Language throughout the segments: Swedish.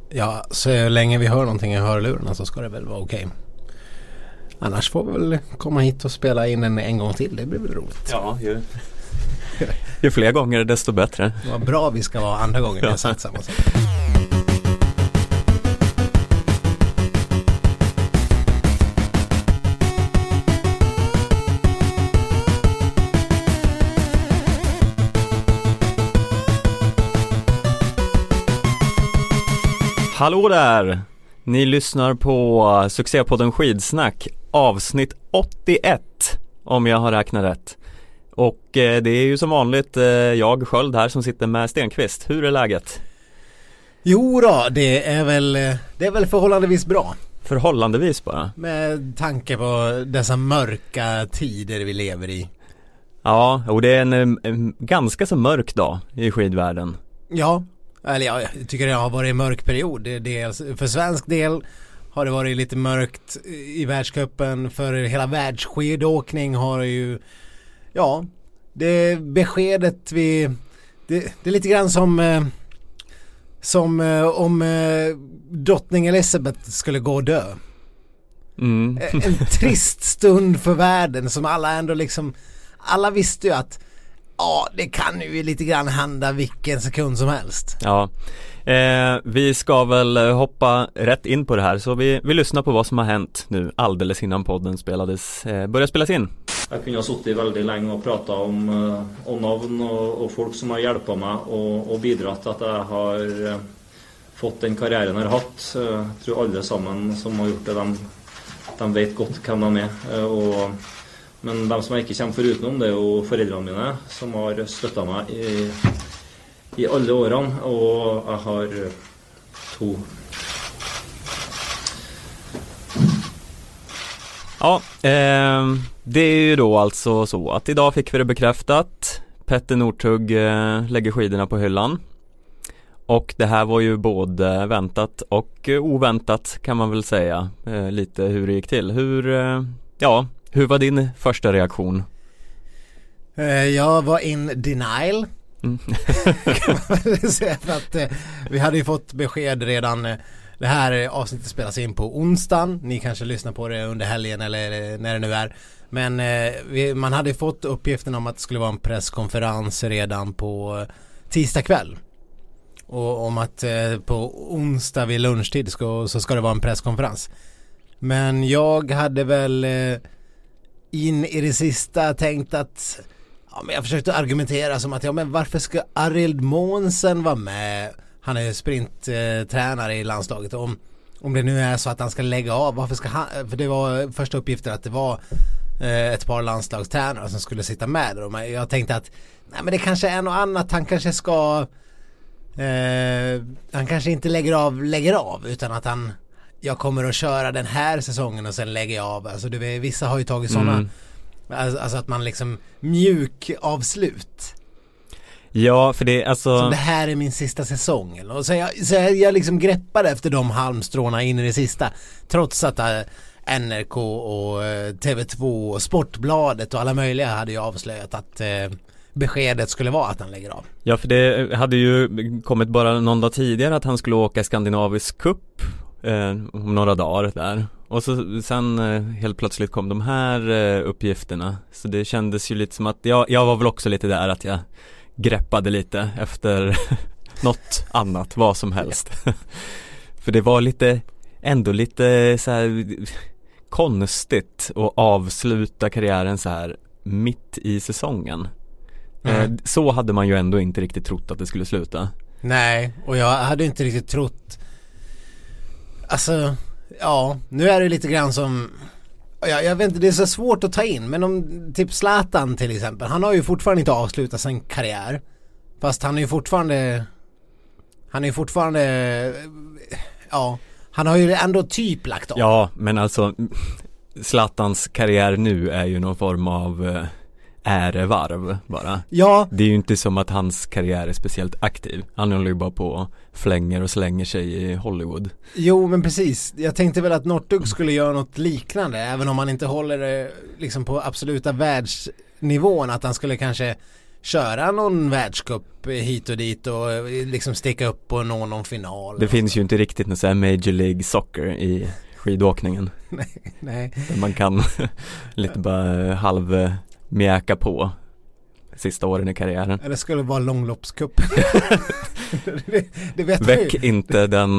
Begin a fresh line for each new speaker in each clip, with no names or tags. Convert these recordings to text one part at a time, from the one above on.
Ja, så länge vi hör någonting i hörlurarna så ska det väl vara okej. Annars får vi väl komma hit och spela in en gång till. Det blir väl roligt.
Ja, ju fler gånger desto bättre.
Vad bra vi ska vara andra gånger vi har sagt samma sak.
Hallå där! Ni lyssnar på succépodden Skidsnack, avsnitt 81, om jag har räknat rätt. Och det är ju som vanligt jag, Sköld, här som sitter med Stenqvist. Hur är läget?
Jo då, det är väl förhållandevis bra.
Förhållandevis bara?
Med tanke på dessa mörka tider vi lever i.
Ja, och det är en ganska så mörk dag i skidvärlden.
Ja. Eller jag tycker det har varit en mörk period. För svensk del har det varit lite mörkt i världscupen. För hela världsskidåkning har ju... Ja, det beskedet det är lite grann som om drottning Elizabeth skulle gå och dö.
Mm.
En trist stund för världen som alla ändå liksom... Alla visste ju att ja, det kan ju lite grann hända vilken sekund som helst.
Ja, vi ska väl hoppa rätt in på det här. Så vi lyssnar på vad som har hänt nu alldeles innan podden började spelas in.
Jag kunde ha suttit väldigt länge och prata om navn och folk som har hjälpt mig och bidragit till att jag har fått den karriären jag har haft. Jag tror alla samman som har gjort det, de vet gott kan de är. Men de som jag inte kommer förutom det är ju föräldrarna mina som har stöttat mig i alla åren, och jag har två.
Ja, det är ju då alltså så att idag fick vi det bekräftat. Petter Northug lägger skidorna på hyllan. Och det här var ju både väntat och oväntat, kan man väl säga, lite hur det gick till. Hur var din första reaktion?
Jag var in denial. Kan man väl säga, för att vi hade ju fått besked redan. Det här avsnittet spelas in på onsdagen. Ni kanske lyssnar på det under helgen eller när det nu är. Men man hade fått uppgiften om att det skulle vara en presskonferens redan på tisdag kväll. Och om att på onsdag vid lunchtid så ska det vara en presskonferens. Men jag hade väl in i det sista tänkt att men jag försökte argumentera som att men varför ska Arild Månsen vara med? Han är ju sprinttränare i landslaget. Om det nu är så att han ska lägga av, varför ska han? För det var första uppgiften att det var ett par landslagstränare som skulle sitta med där. Och jag tänkte att men det kanske är något annat. Han kanske ska han kanske inte lägger av utan att jag kommer att köra den här säsongen och sen lägger jag av. Alltså vissa har ju tagit sådana alltså att man liksom mjuk avslut.
Ja, för det alltså...
Så det här är min sista säsong. Och så jag liksom greppade efter de halmstråna in i det sista. Trots att NRK och TV2 och Sportbladet och alla möjliga hade ju avslöjat att beskedet skulle vara att han lägger av.
Ja, för det hade ju kommit bara någon dag tidigare att han skulle åka Skandinavisk Cup om några dagar där. Och så sen helt plötsligt kom de här uppgifterna. Så det kändes ju lite som att jag var väl också lite där att jag greppade lite efter något annat, vad som helst. För det var ändå lite så här konstigt att avsluta karriären så här mitt i säsongen. Så hade man ju ändå inte riktigt trott att det skulle sluta. Nej,
och jag hade inte riktigt trott. Alltså, ja, nu är det lite grann som jag vet inte, det är så svårt att ta in. Men om typ Zlatan till exempel, han har ju fortfarande inte avslutat sin karriär. Fast han är ju fortfarande ja, han har ju ändå typ lagt av.
Ja, men alltså Zlatans karriär nu är ju någon form av ärevarv bara.
Ja.
Det är ju inte som att hans karriär är speciellt aktiv. Han håller ju bara på och flänger och slänger sig i Hollywood.
Jo, men precis. Jag tänkte väl att Northug skulle göra något liknande, även om han inte håller det liksom på absoluta världsnivån, att han skulle kanske köra någon världscup hit och dit och liksom sticka upp och nå någon final.
Det finns ju inte riktigt någon så här Major League Soccer i skidåkningen.
Nej.
Man kan lite bara halvmjäka på sista åren i karriären.
Det skulle vara långloppscup. det vet
Väck inte den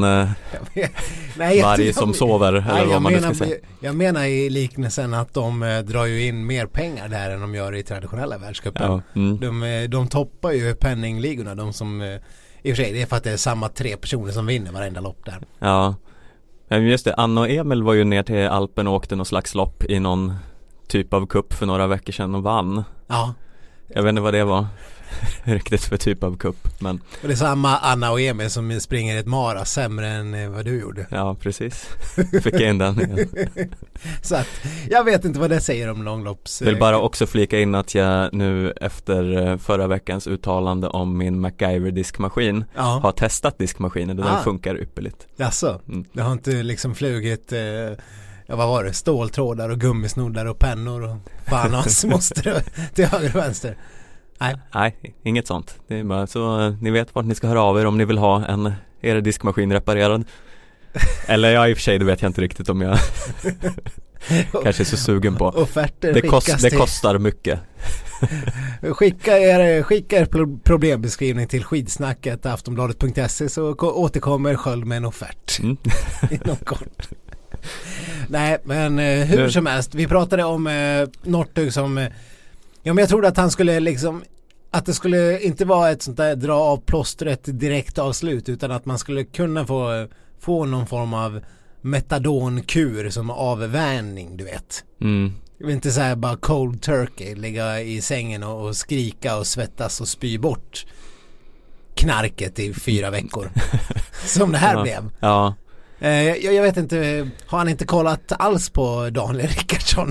varg som sover. Eller vad man nu ska säga.
Jag menar i liknelsen att de drar ju in mer pengar där än de gör i traditionella världscupen. Ja, de toppar ju penningligorna. De som, i och för sig, det är för att det är samma 3 personer som vinner varenda lopp där.
Ja, just det. Anna och Emil var ju ner till Alpen och åkte någon slags lopp i någon typ av kupp för några veckor sedan och vann.
Ja.
Jag vet inte vad det var riktigt för typ av kupp, men...
Och det är samma Anna och Emil som springer ett mara sämre än vad du gjorde.
Ja, precis. Fick jag in den igen.
Så att, jag vet inte vad det säger om långlopps...
Jag vill bara också flika in att jag nu efter förra veckans uttalande om min MacGyver-diskmaskin har testat diskmaskinen och den funkar ypperligt.
Jaså? Det har inte liksom flugit... vad var det? Ståltrådar och gummisnoddar och pennor och fan hans måste till höger och vänster.
Nej, inget sånt. Det är bara så ni vet vart ni ska höra av er om ni vill ha er diskmaskin reparerad. Eller i och för sig, det vet jag inte riktigt om jag kanske är så sugen på.
Offerter
det kostar mycket.
Skicka er problembeskrivning till skidsnacket aftonbladet.se så återkommer Sköld med en offert inom kort. Nej, men hur som helst. Vi pratade om Northug som... ja, men jag trodde att han skulle liksom... att det skulle inte vara ett sånt där dra av plåstret direkt avslut, utan att man skulle kunna få någon form av metadonkur som avvänjning, du vet. Jag vill inte säga bara cold turkey, ligga i sängen och skrika och svettas och spy bort knarket i 4 veckor. Som det här blev.
Ja.
Jag vet inte, har han inte kollat alls på Daniel Rickardsson?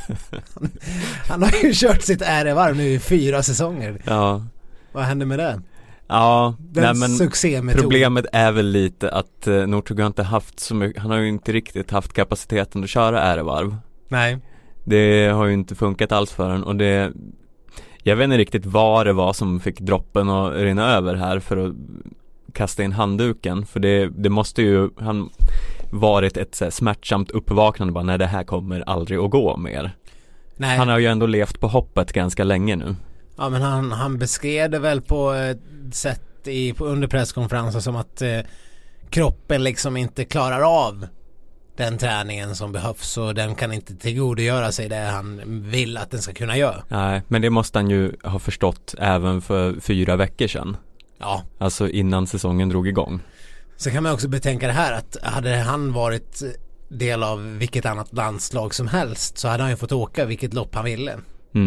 Han har ju kört sitt ärevarv nu i 4 säsonger.
Ja.
Vad hände med det?
Ja,
succémetod.
Problemet är väl lite att Northug har inte haft så mycket, han har ju inte riktigt haft kapaciteten att köra ärevarv.
Nej.
Det har ju inte funkat alls för honom, och jag vet inte riktigt vad det var som fick droppen att rinna över här för att kasta in handduken, för det måste ju han varit ett så här smärtsamt uppvaknande bara, nej, det här kommer aldrig att gå mer. Nej. Han har ju ändå levt på hoppet ganska länge nu. Ja,
men han beskrev det väl på ett sätt under presskonferensen som att kroppen liksom inte klarar av den träningen som behövs, och den kan inte tillgodogöra sig det han vill att den ska kunna göra.
Nej, men det måste han ju ha förstått även för 4 veckor sedan.
Ja.
Alltså innan säsongen drog igång.
Så kan man också betänka det här, att hade han varit del av vilket annat landslag som helst så hade han ju fått åka vilket lopp han ville.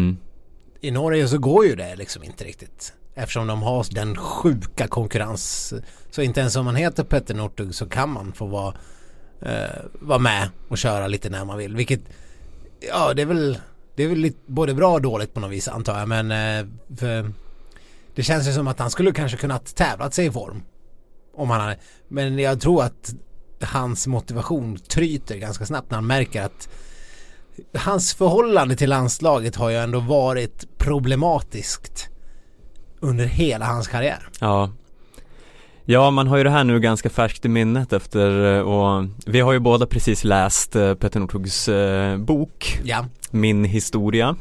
I Norge så går ju det liksom inte riktigt, eftersom de har den sjuka konkurrens. Så inte ens om man heter Petter Northug så kan man få vara med och köra lite när man vill. Vilket, ja, det är väl lite, både bra och dåligt på något vis, antar jag. Men för det känns ju som att han skulle kanske kunnat tävlat sig i form om han hade. Men jag tror att hans motivation tryter ganska snabbt när han märker att hans förhållande till landslaget har ju ändå varit problematiskt under hela hans karriär.
Ja, man har ju det här nu ganska färskt i minnet efter, och vi har ju båda precis läst Petter Northugs bok, Min historia.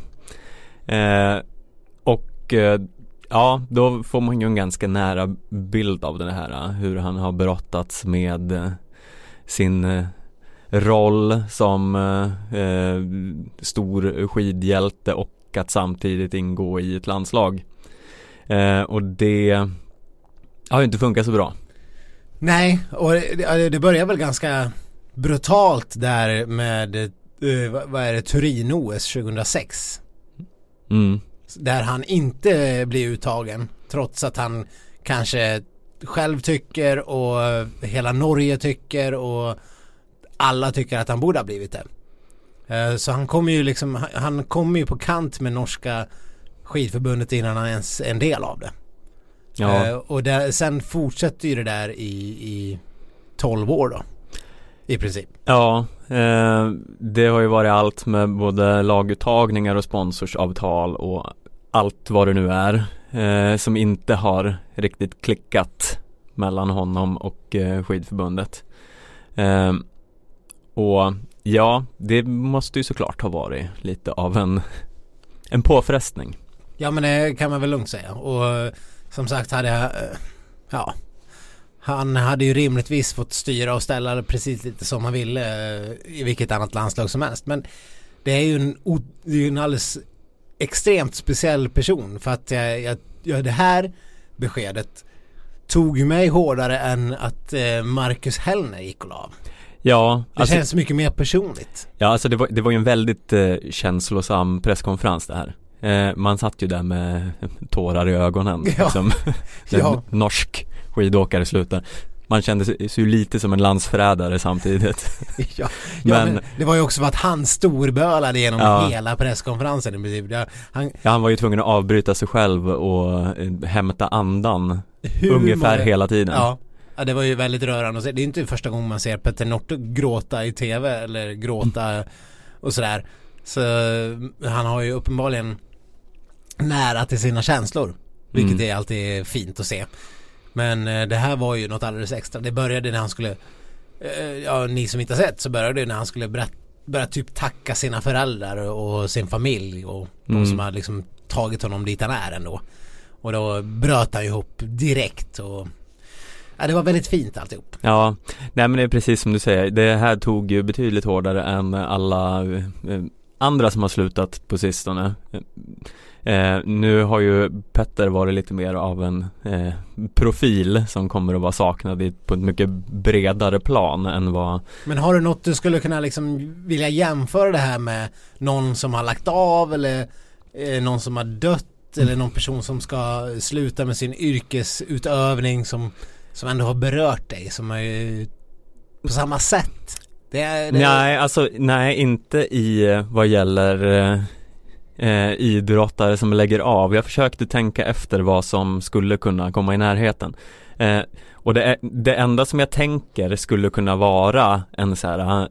Ja, då får man ju en ganska nära bild av det här, hur han har brottats med sin roll som stor skidhjälte och att samtidigt ingå i ett landslag. Och det har ju inte funkat så bra. Nej, och det börjar väl ganska brutalt där med vad är det, Turin-OS 2006. Där han inte blir uttagen, trots att han kanske själv tycker och hela Norge tycker och alla tycker att han borde ha blivit det. Så han kommer ju på kant med norska skidförbundet innan han ens är en del av det. Och sen fortsätter ju det där i 12 år då, i princip. Ja, det har ju varit allt med både laguttagningar och sponsorsavtal och allt vad det nu är som inte har riktigt klickat mellan honom och skidförbundet. Och ja, det måste ju såklart ha varit lite av en påfrestning.
Ja, men det kan man väl lugnt säga. Och som sagt han hade ju rimligtvis fått styra och ställa det precis lite som han ville i vilket annat landslag som helst. Men det är ju en alldeles extremt speciell person, för att det här beskedet tog ju mig hårdare än att Marcus Hellner gick av.
Ja,
det känns mycket mer personligt.
Ja, alltså det var ju en väldigt känslosam presskonferens det här. Man satt ju där med tårar i ögonen.
Ja.
Liksom,
Ja.
Norsk skidåkare slutar. Man kände sig ju lite som en landsförrädare samtidigt.
Ja, men det var ju också för att han storbölade genom hela presskonferensen.
Han var ju tvungen att avbryta sig själv och hämta andan ungefär hela tiden.
Ja, det var ju väldigt rörande att se. Det är inte första gången man ser Petter Northug gråta i tv eller gråta och sådär. Så han har ju uppenbarligen nära till sina känslor, vilket är alltid fint att se. Men det här var ju något alldeles extra. Det började när han skulle ni som inte har sett, så började det när han skulle börja typ tacka sina föräldrar och sin familj och de som har liksom tagit honom dit han är ändå. Och då bröt han ihop direkt och det var väldigt fint alltihop. Ja,
nej men det är precis som du säger. Det här tog ju betydligt hårdare än alla andra som har slutat på sistone. Nu har ju Petter varit lite mer av en profil som kommer att vara saknad på ett mycket bredare plan än vad...
Men har du något du skulle kunna liksom vilja jämföra det här med någon som har lagt av eller någon som har dött eller någon person som ska sluta med sin yrkesutövning som ändå har berört dig, som är på samma sätt? Nej, inte i vad gäller idrottare som lägger av. Jag försökte tänka efter vad som skulle kunna komma i närheten. Och det enda som jag tänker skulle kunna vara en så här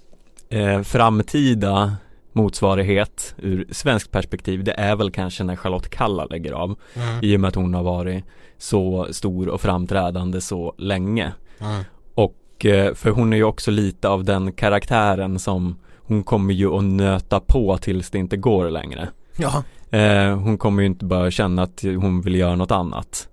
framtida motsvarighet ur svensk perspektiv, det är väl kanske när Charlotte Kalla lägger av, i och med att hon har varit så stor och framträdande så länge. Och för hon är ju också lite av den karaktären som hon kommer ju att nöta på tills det inte går längre. Ja.
Hon kommer ju inte bara känna att hon vill göra något annat.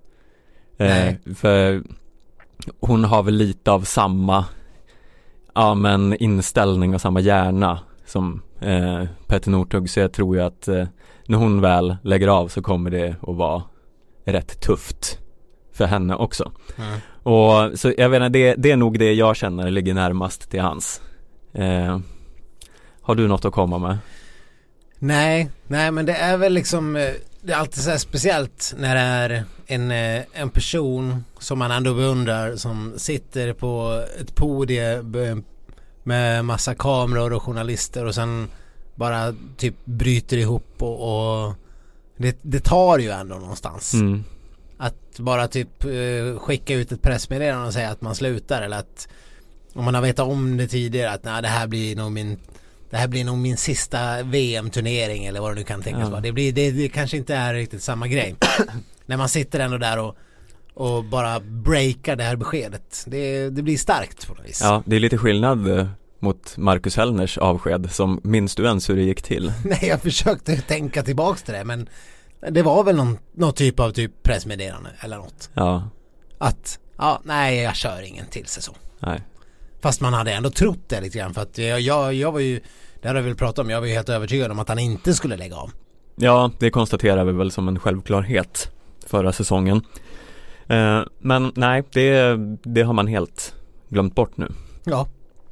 För hon har väl lite av samma inställning och samma hjärna som Petter Northug, så jag tror ju att när hon väl lägger av så kommer det att vara rätt tufft för henne också. Och så jag vet inte, det är nog det jag känner ligger närmast till hans. Har du något att komma med?
Nej, men det är väl liksom, det är alltid så här speciellt när det är en person som man ändå beundrar som sitter på ett podium med massa kameror och journalister och sen bara typ bryter ihop och det tar ju ändå någonstans. Att bara typ skicka ut ett pressmeddelande och säga att man slutar, eller att om man har vetat om det tidigare att det här blir nog min sista VM-turnering eller vad det nu kan tänkas vara. Det kanske inte är riktigt samma grej. När man sitter ändå där och bara breakar det här beskedet. Det blir starkt på något vis. Ja,
det är lite skillnad mot Marcus Hellners avsked. Som minns du ens hur det gick till?
Nej, jag försökte tänka tillbaks till det, men det var väl någon typ av pressmeddelande eller något.
Ja.
Att, nej, jag kör ingen till säsong.
Nej.
Fast man hade ändå trott det lite grann, för att jag var ju, det har jag väl pratat om, jag var ju helt övertygad om att han inte skulle lägga av.
Ja, det konstaterar vi väl som en självklarhet förra säsongen. Men nej, det har man helt glömt bort nu.
Ja.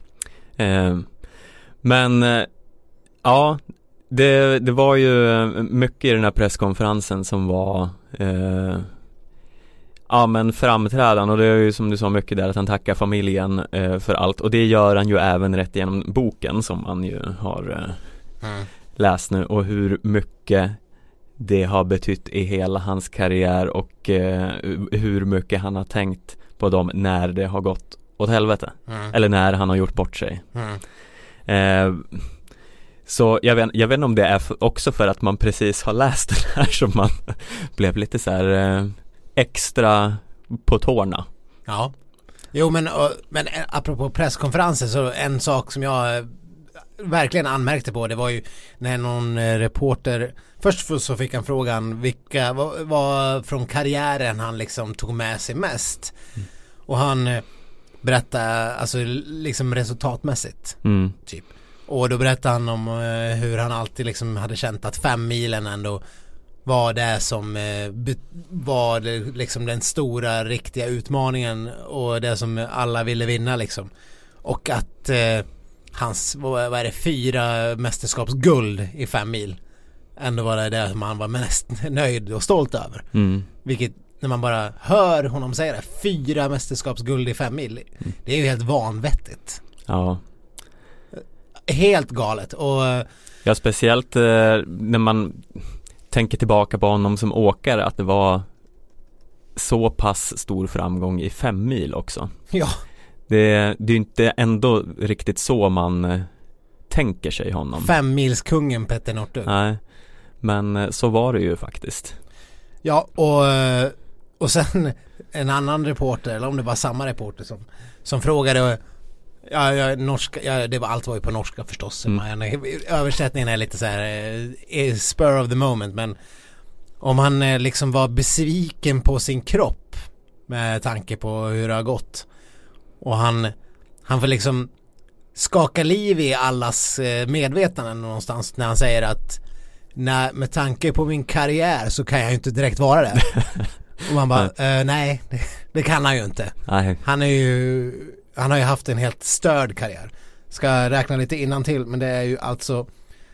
Men ja, det var ju mycket i den här presskonferensen som var men framträdande, och det är ju som du sa mycket där att han tackar familjen för allt, och det gör han ju även rätt genom boken som man ju har läst nu, och hur mycket det har betytt i hela hans karriär och hur mycket han har tänkt på dem när det har gått åt helvete eller när han har gjort bort sig. Så jag vet inte om det är också för att man precis har läst den här som man blev lite så här extra på tårna.
Ja. Jo, men apropå presskonferenser, så en sak som jag verkligen anmärkte på, det var ju när någon reporter först så fick han frågan vilka var från karriären han liksom tog med sig mest. Och han berättade alltså liksom resultatmässigt typ. Och då berättade han om hur han alltid liksom hade känt att 5 milen ändå var det som var liksom den stora riktiga utmaningen och det som alla ville vinna liksom. Och att hans, vad är det, 4 mästerskapsguld i 5 mil ändå var det som han var mest nöjd och stolt över. Vilket, när man bara hör honom säga det, 4 mästerskapsguld i 5 mil, det är ju helt vanvettigt.
Ja.
Helt galet. Och
ja, speciellt när man tänker tillbaka på honom som åkare, att det var så pass stor framgång i 5 mil också.
Ja.
Det är inte ändå riktigt så man tänker sig honom.
5-milskungen Petter Northug.
Nej, men så var det ju faktiskt.
Ja, och sen en annan reporter, eller om det var samma reporter som frågade, norska, det var, allt var ju på norska förstås. Översättningen är lite så här spur of the moment, men om han liksom var besviken på sin kropp med tanke på hur det har gått, och han får liksom skaka liv i allas medvetande någonstans när han säger att med tanke på min karriär så kan jag ju inte direkt vara det. Och man bara, nej, det kan han ju inte.
Nej.
Han har ju haft en helt störd karriär. Ska räkna lite innantill, men det är ju alltså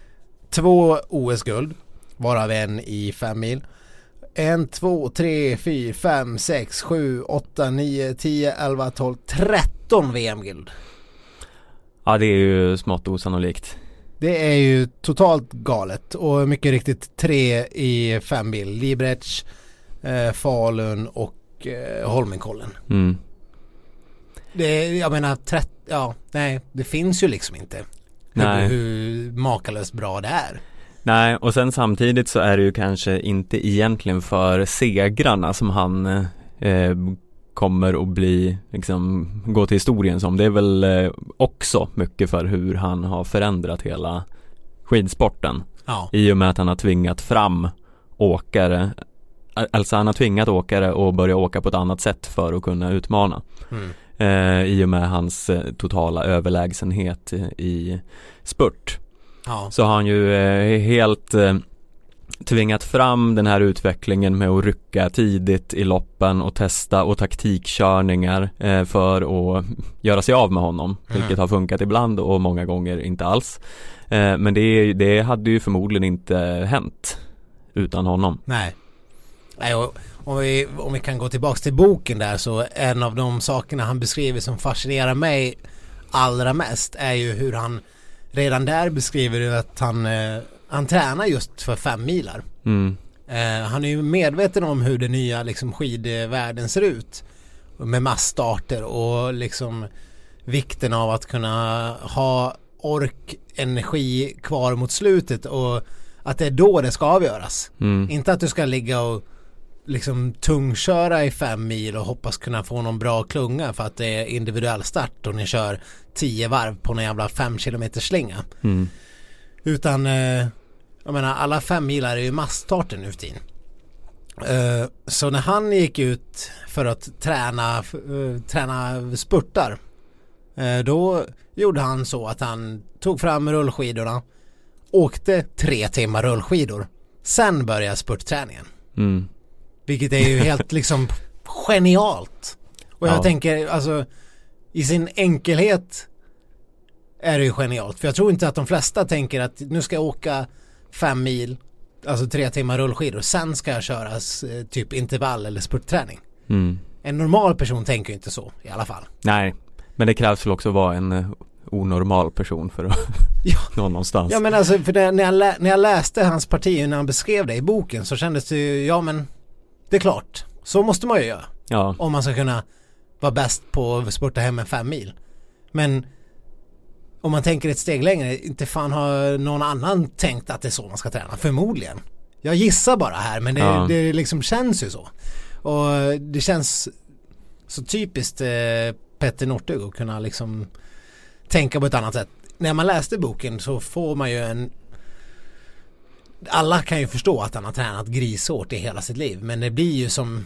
2 OS-guld, varav en i 5 mil. 1, 2, 3, 4, 5, 6, 7, 8, 9, 10, 11, 12, 13 VM-guld.
Ja, det är ju smått osannolikt.
Det är ju totalt galet, och mycket riktigt 3 i 5 mil. Liebrecht, Falun och Holmenkollen. Jag menar det finns ju liksom inte hur makalöst bra det är.
Nej, och sen samtidigt så är det ju kanske inte egentligen för segrarna som han kommer att bli liksom, gå till historien som. Det är väl också mycket för hur han har förändrat hela skidsporten.
Ja.
I och med att han har tvingat fram åkare. Alltså han har tvingat åkare att börja åka på ett annat sätt för att kunna utmana. I och med hans totala överlägsenhet i spurt.
Ja.
Så har han ju helt tvingat fram den här utvecklingen med att rycka tidigt i loppen och testa och taktikkörningar för att göra sig av med honom. Vilket har funkat ibland och många gånger inte alls. Men det hade ju förmodligen inte hänt utan honom.
Nej, om vi kan gå tillbaka till boken där, så en av de sakerna han beskriver som fascinerar mig allra mest är ju hur han redan där beskriver att han tränar just för 5 milar. Han är ju medveten om hur det nya liksom skidvärlden ser ut med massstarter och liksom vikten av att kunna ha energi kvar mot slutet, och att det är då det ska avgöras. Inte att du ska ligga och liksom tungköra i 5 mil och hoppas kunna få någon bra klunga för att det är individuell start och ni kör 10 varv på en jävla 5 kilometer slinga. Utan jag menar, alla 5 milar är ju massstarten nu för tiden. Så när han gick ut för att träna spurtar, då gjorde han så att han tog fram rullskidorna, åkte 3 timmar rullskidor, sen började spurtträningen. Vilket är ju helt liksom genialt. Och jag tänker, alltså i sin enkelhet är det ju genialt. För jag tror inte att de flesta tänker att nu ska jag åka 5 mil, alltså 3 timmar rullskidor, sen ska jag köra typ intervall eller spurtträning. En normal person tänker ju inte så i alla fall.
Nej, men det krävs väl också vara en onormal person för att nå någonstans.
Ja, men alltså, för när jag läste hans parti, när han beskrev det i boken, så kändes det ju, men det är klart, så måste man ju göra.
Ja.
Om man ska kunna vara bäst på att spurta hem en 5 mil. Men om man tänker ett steg längre, inte fan har någon annan tänkt att det är så man ska träna, förmodligen. Jag gissar bara här, men det liksom känns ju så. Och det känns så typiskt Petter Northug att kunna liksom tänka på ett annat sätt. När man läste boken så får man ju alla kan ju förstå att han har tränat grisårt i hela sitt liv, men det blir ju som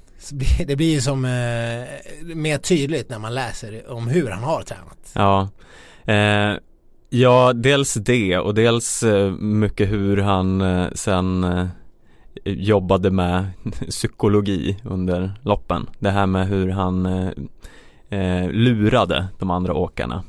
mer tydligt när man läser om hur han har tränat.
Ja, ja, dels det och dels mycket hur han sen jobbade med psykologi under loppen. Det här med hur han lurade de andra åkarna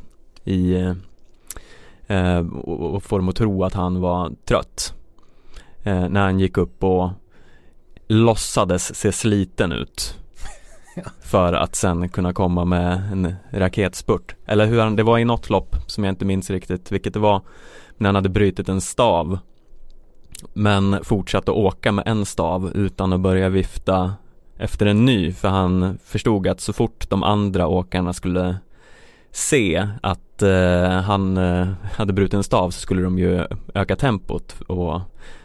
och får dem att tro att han var trött. När han gick upp och låtsades se sliten ut för att sen kunna komma med en raketspurt. Eller hur det var i något lopp som jag inte minns riktigt vilket det var, när han hade brytit en stav men fortsatte åka med en stav utan att börja vifta efter en ny, för han förstod att så fort de andra åkarna skulle se att han hade brutit en stav så skulle de ju öka tempot och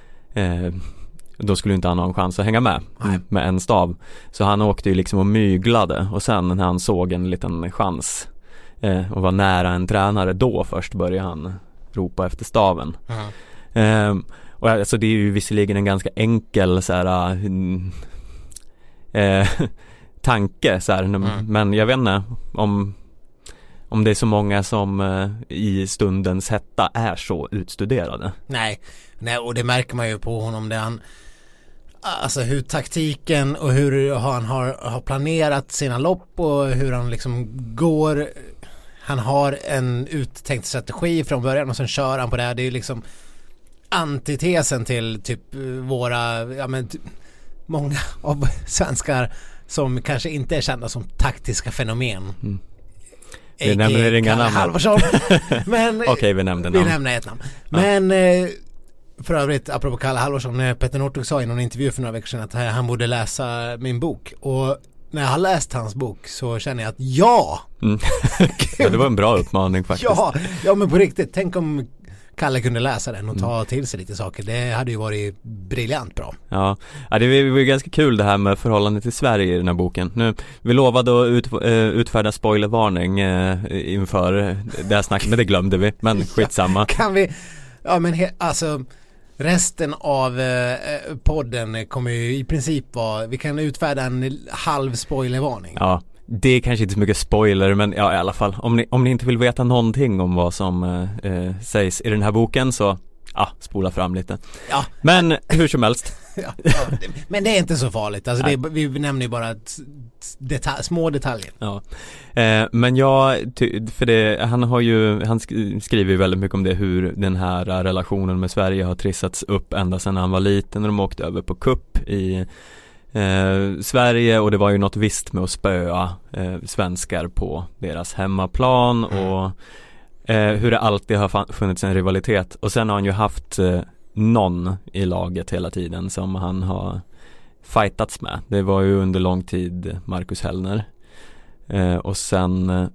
då skulle inte han ha en chans att hänga med en stav. Så han åkte ju liksom och myglade, och sen när han såg en liten chans och var nära en tränare, då först började han ropa efter staven. Och alltså det är ju visserligen en ganska enkel så här, tanke så här, men jag vet inte om det är så många som i stundens hetta är så utstuderade.
Nej, och det märker man ju på honom, det alltså hur taktiken och hur han har planerat sina lopp och hur han liksom går. Han har en uttänkt strategi från början och sen kör han på det. Det är ju liksom antitesen till typ våra, många av svenskar som kanske inte är kända som taktiska fenomen.
Vi nämner inga namn.
Halvarsson. Men
okej, vi nämnde namn.
Vi nämner ett namn. Men för övrigt, apropå Kalle Halvarsson, Petter Northug sa i någon intervju för några veckor sedan att han borde läsa min bok. Och när jag har läst hans bok så känner jag att ja,
det var en bra uppmaning faktiskt.
Ja, men på riktigt, tänk om Kalle kunde läsa den och ta till sig lite saker. Det hade ju varit briljant bra. Ja,
det var ju ganska kul det här med förhållandet till Sverige i den här boken. Nu, vi lovade att utfärda spoilervarning inför det här snacket, men det glömde vi. Men skitsamma.
Kan vi, alltså resten av podden kommer ju i princip vara, vi kan utfärda en halv spoilervarning.
Ja. Det är kanske inte så mycket spoiler, men ja, i alla fall om ni inte vill veta någonting om vad som sägs i den här boken, så spola fram lite. Ja. Men hur som helst.
Men det är inte så farligt. Alltså vi nämner ju bara små detaljer.
Ja. Men han skriver ju väldigt mycket om det, hur den här relationen med Sverige har trissats upp ända sedan han var liten, när de åkte över på cup i Sverige, och det var ju något visst med att spöa svenskar på deras hemmaplan och hur det alltid har funnits en rivalitet. Och sen har han ju haft någon i laget hela tiden som han har fightats med. Det var ju under lång tid Marcus Hellner, och sen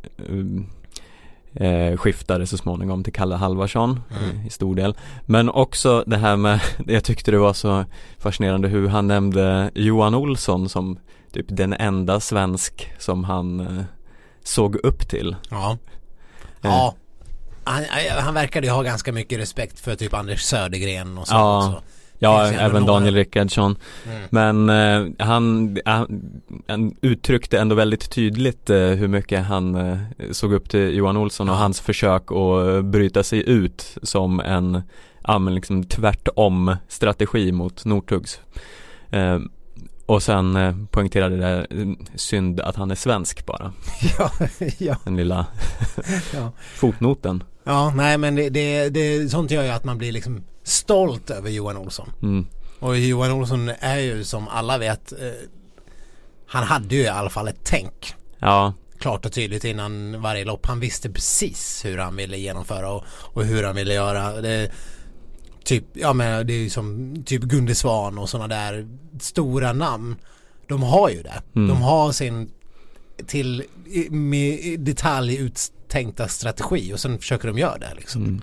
skiftade så småningom till Kalle Halvarsson i stor del. Men också det här med, jag tyckte det var så fascinerande hur han nämnde Johan Olsson som typ den enda svensk som han såg upp till.
Ja. Han verkade ju ha ganska mycket respekt för typ Anders Södergren och så också.
Ja, även Daniel Rickardsson. Men han uttryckte ändå väldigt tydligt hur mycket han såg upp till Johan Olsson och hans försök att bryta sig ut som en liksom tvärtom strategi mot Northugs. Och sen poängterade det synd att han är svensk bara. Ja. Den lilla fotnoten.
Ja, nej, men det sånt gör ju att man blir liksom stolt över Johan Olsson. Och Johan Olsson är ju, som alla vet, han hade ju i alla fall ett tänk.
Ja.
Klart och tydligt innan varje lopp. Han visste precis hur han ville genomföra och hur han ville göra. Det är ju som typ Gunde Svan och sådana där stora namn. De har ju det. De har sin med detalj tänkta strategi och sen försöker de göra det liksom.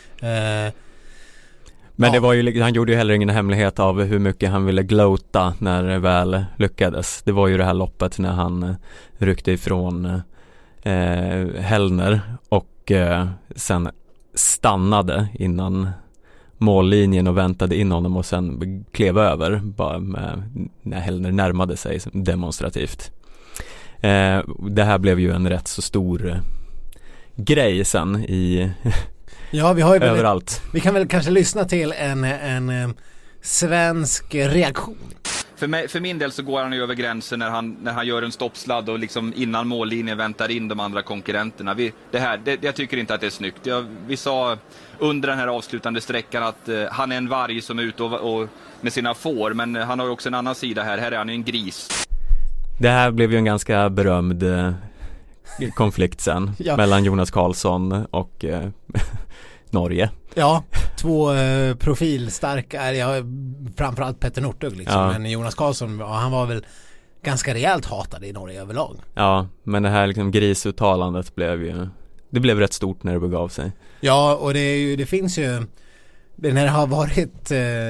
Men det var ju, han gjorde ju heller ingen hemlighet av hur mycket han ville gloata när det väl lyckades. Det var ju det här loppet när han ryckte ifrån Hellner och sen stannade innan mållinjen och väntade in honom och sen klev över bara när Hellner närmade sig demonstrativt. Det här blev ju en rätt så stor grej sen i
vi har ju
överallt.
Vi kan väl kanske lyssna till en svensk reaktion.
För min del så går han över gränsen när han gör en stoppsladd och liksom innan mållinjen väntar in de andra konkurrenterna. Jag tycker inte att det är snyggt. Vi sa under den här avslutande sträckan att han är en varg som är ute och med sina får, men han har ju också en annan sida här. Här är han ju en gris.
Det här blev ju en ganska berömd konflikt sen mellan Jonas Karlsson och Norge.
Ja, två profilstarka, framförallt Petter Northug liksom, men Jonas Karlsson, han var väl ganska rejält hatad i Norge överlag.
Ja, men det här liksom grisuttalandet blev rätt stort när det begav sig.
Ja, och det finns ju, när det har varit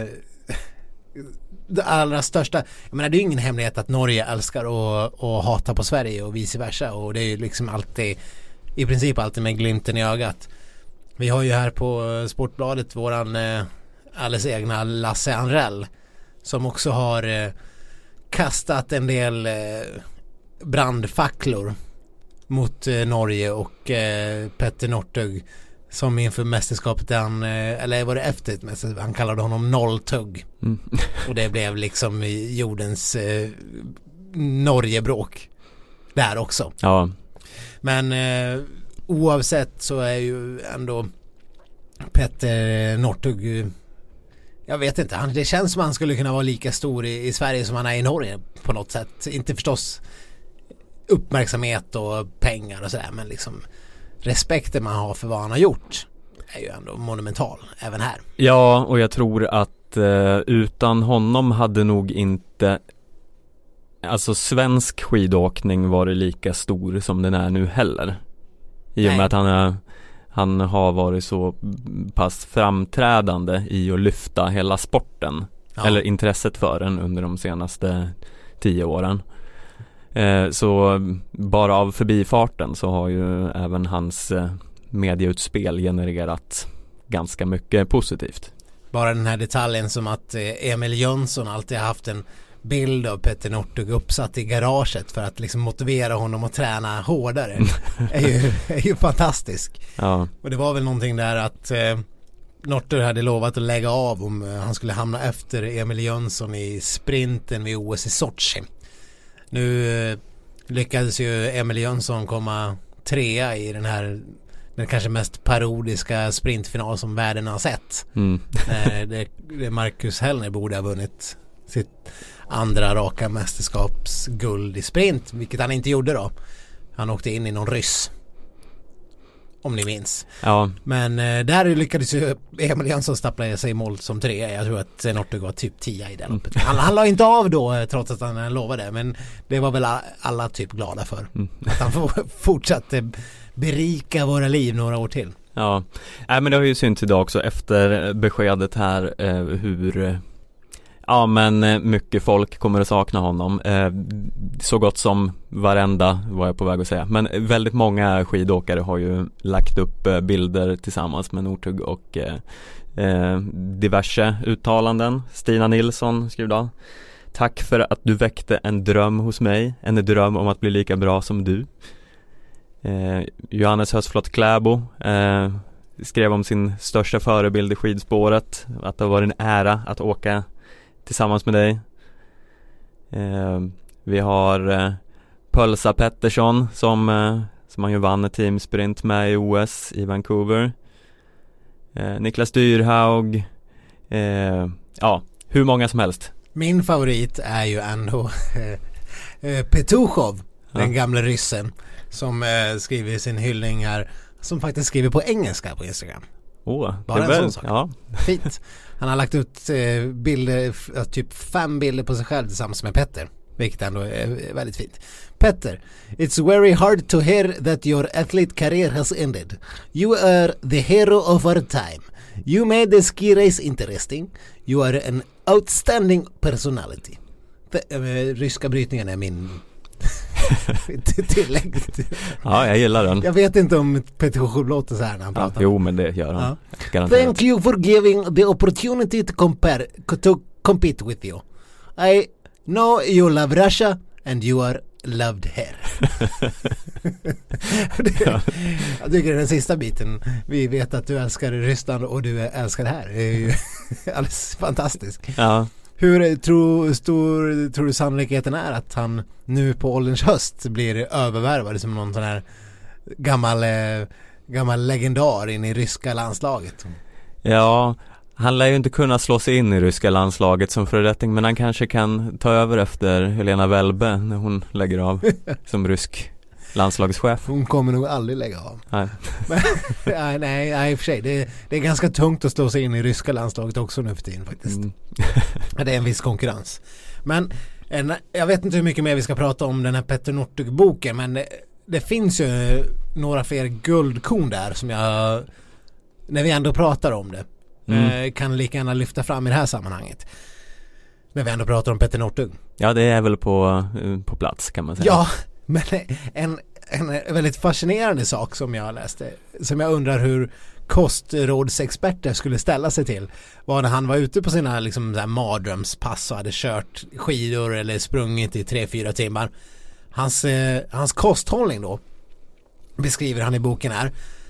det allra största, jag menar det är ju ingen hemlighet att Norge älskar att hata på Sverige och vice versa, och det är ju liksom alltid, i princip alltid med glimten i ögat. Vi har ju här på Sportbladet våran alldeles egna Lasse Anrell som också har kastat en del brandfacklor mot Norge och Petter Northug som inför mästerskapet eller var det efter ett mästerskap, han kallade honom Nolltugg. Och det blev liksom jordens Norgebråk där också.
Ja.
Men oavsett så är ju ändå Petter Northug, jag vet inte, det känns som han skulle kunna vara lika stor i Sverige som han är i Norge på något sätt. Inte förstås uppmärksamhet och pengar och sådär, men liksom respekten man har för vad han har gjort är ju ändå monumental även här.
Ja, och jag tror att utan honom hade nog inte alltså svensk skidåkning varit lika stor som den är nu heller. I och med att han har varit så pass framträdande i att lyfta hela sporten. Ja. Eller intresset för den under de senaste 10 åren. Så bara av förbifarten så har ju även hans medieutspel genererat ganska mycket positivt.
Bara den här detaljen som att Emil Jönsson alltid har haft en bild av Petter Northug uppsatt i garaget för att liksom motivera honom att träna hårdare är ju fantastisk.
Ja.
Och det var väl någonting där att Northug hade lovat att lägga av om han skulle hamna efter Emil Jönsson i sprinten vid OS i Sochi. Nu lyckades ju Emil Jönsson komma 3 i den kanske mest parodiska sprintfinal som världen har sett. Det Marcus Hellner borde ha vunnit sitt andra raka mästerskapsguld i sprint, vilket han inte gjorde då. Han åkte in i någon ryss, om ni minns.
Ja.
Men där lyckades ju Emil Jönsson stappla sig i mål som 3. Jag tror att Northug var typ 10 i det loppet. Han la inte av då trots att han lovade, men det var väl alla typ glada för. Att han fortsatte berika våra liv några år till.
Ja, men det har ju synts idag också efter beskedet här hur mycket folk kommer att sakna honom. Så gott som varenda, var jag på väg att säga. Men väldigt många skidåkare har ju lagt upp bilder tillsammans med Northug och diverse uttalanden. Stina Nilsson skrev då: tack för att du väckte en dröm hos mig. En dröm om att bli lika bra som du. Johannes Hösflot Kläbo skrev om sin största förebild i skidspåret, att det var en ära att åka tillsammans med dig. Vi har Pölsa Pettersson som han ju vann ett teamsprint med i OS i Vancouver. Niklas Dyrhaug. Hur många som helst.
Min favorit är ju ändå Petuchov, den gamla ryssen som skriver sin hyllning här, som faktiskt skriver på engelska på Instagram. Bara en sån sak.
Ja.
Fint. Han har lagt ut bilder, typ 5 bilder på sig själv tillsammans med Petter. Vilket ändå är väldigt fint. Petter, it's very hard to hear that your athlete career has ended. You are the hero of our time. You made the ski race interesting. You are an outstanding personality. Ryska brytningen är min tillägg.
Ja, jag gillar den.
Jag vet inte om Petter Sjöholm låter så här när han pratar.
Jo, men det gör han.
Ja. Thank you for giving the opportunity to compete with you. I know you love Russia and you are loved here. Jag tycker den sista biten, vi vet att du älskar Ryssland och du älskar det här. Det är ju alldeles fantastiskt.
Ja.
Hur tror du sannolikheten är att han nu på ålderns höst blir övervärvad som någon sån här gammal legendar in i ryska landslaget?
Ja, han lär ju inte kunna slå sig in i ryska landslaget som föredetting, men han kanske kan ta över efter Helena Välbe när hon lägger av som rysk landslagschef. Hon
kommer nog aldrig lägga av.
Nej.
Men, nej, i och för sig. Det är ganska tungt att slå sig in i ryska landslaget också nu för tiden faktiskt. Det är en viss konkurrens. Men jag vet inte hur mycket mer vi ska prata om den här Petter Northug-boken, men det finns ju några fler guldkorn där som jag, när vi ändå pratar om det, kan lika gärna lyfta fram i det här sammanhanget. När vi ändå pratar om Petter Northug.
Ja, det är väl på plats kan man säga.
Ja, men en väldigt fascinerande sak som jag läste, som jag undrar hur kostrådsexperter skulle ställa sig till, var när han var ute på sina liksom, mardrömspass och hade kört skidor eller sprungit i 3-4 timmar. Hans kosthållning då beskriver han i boken här.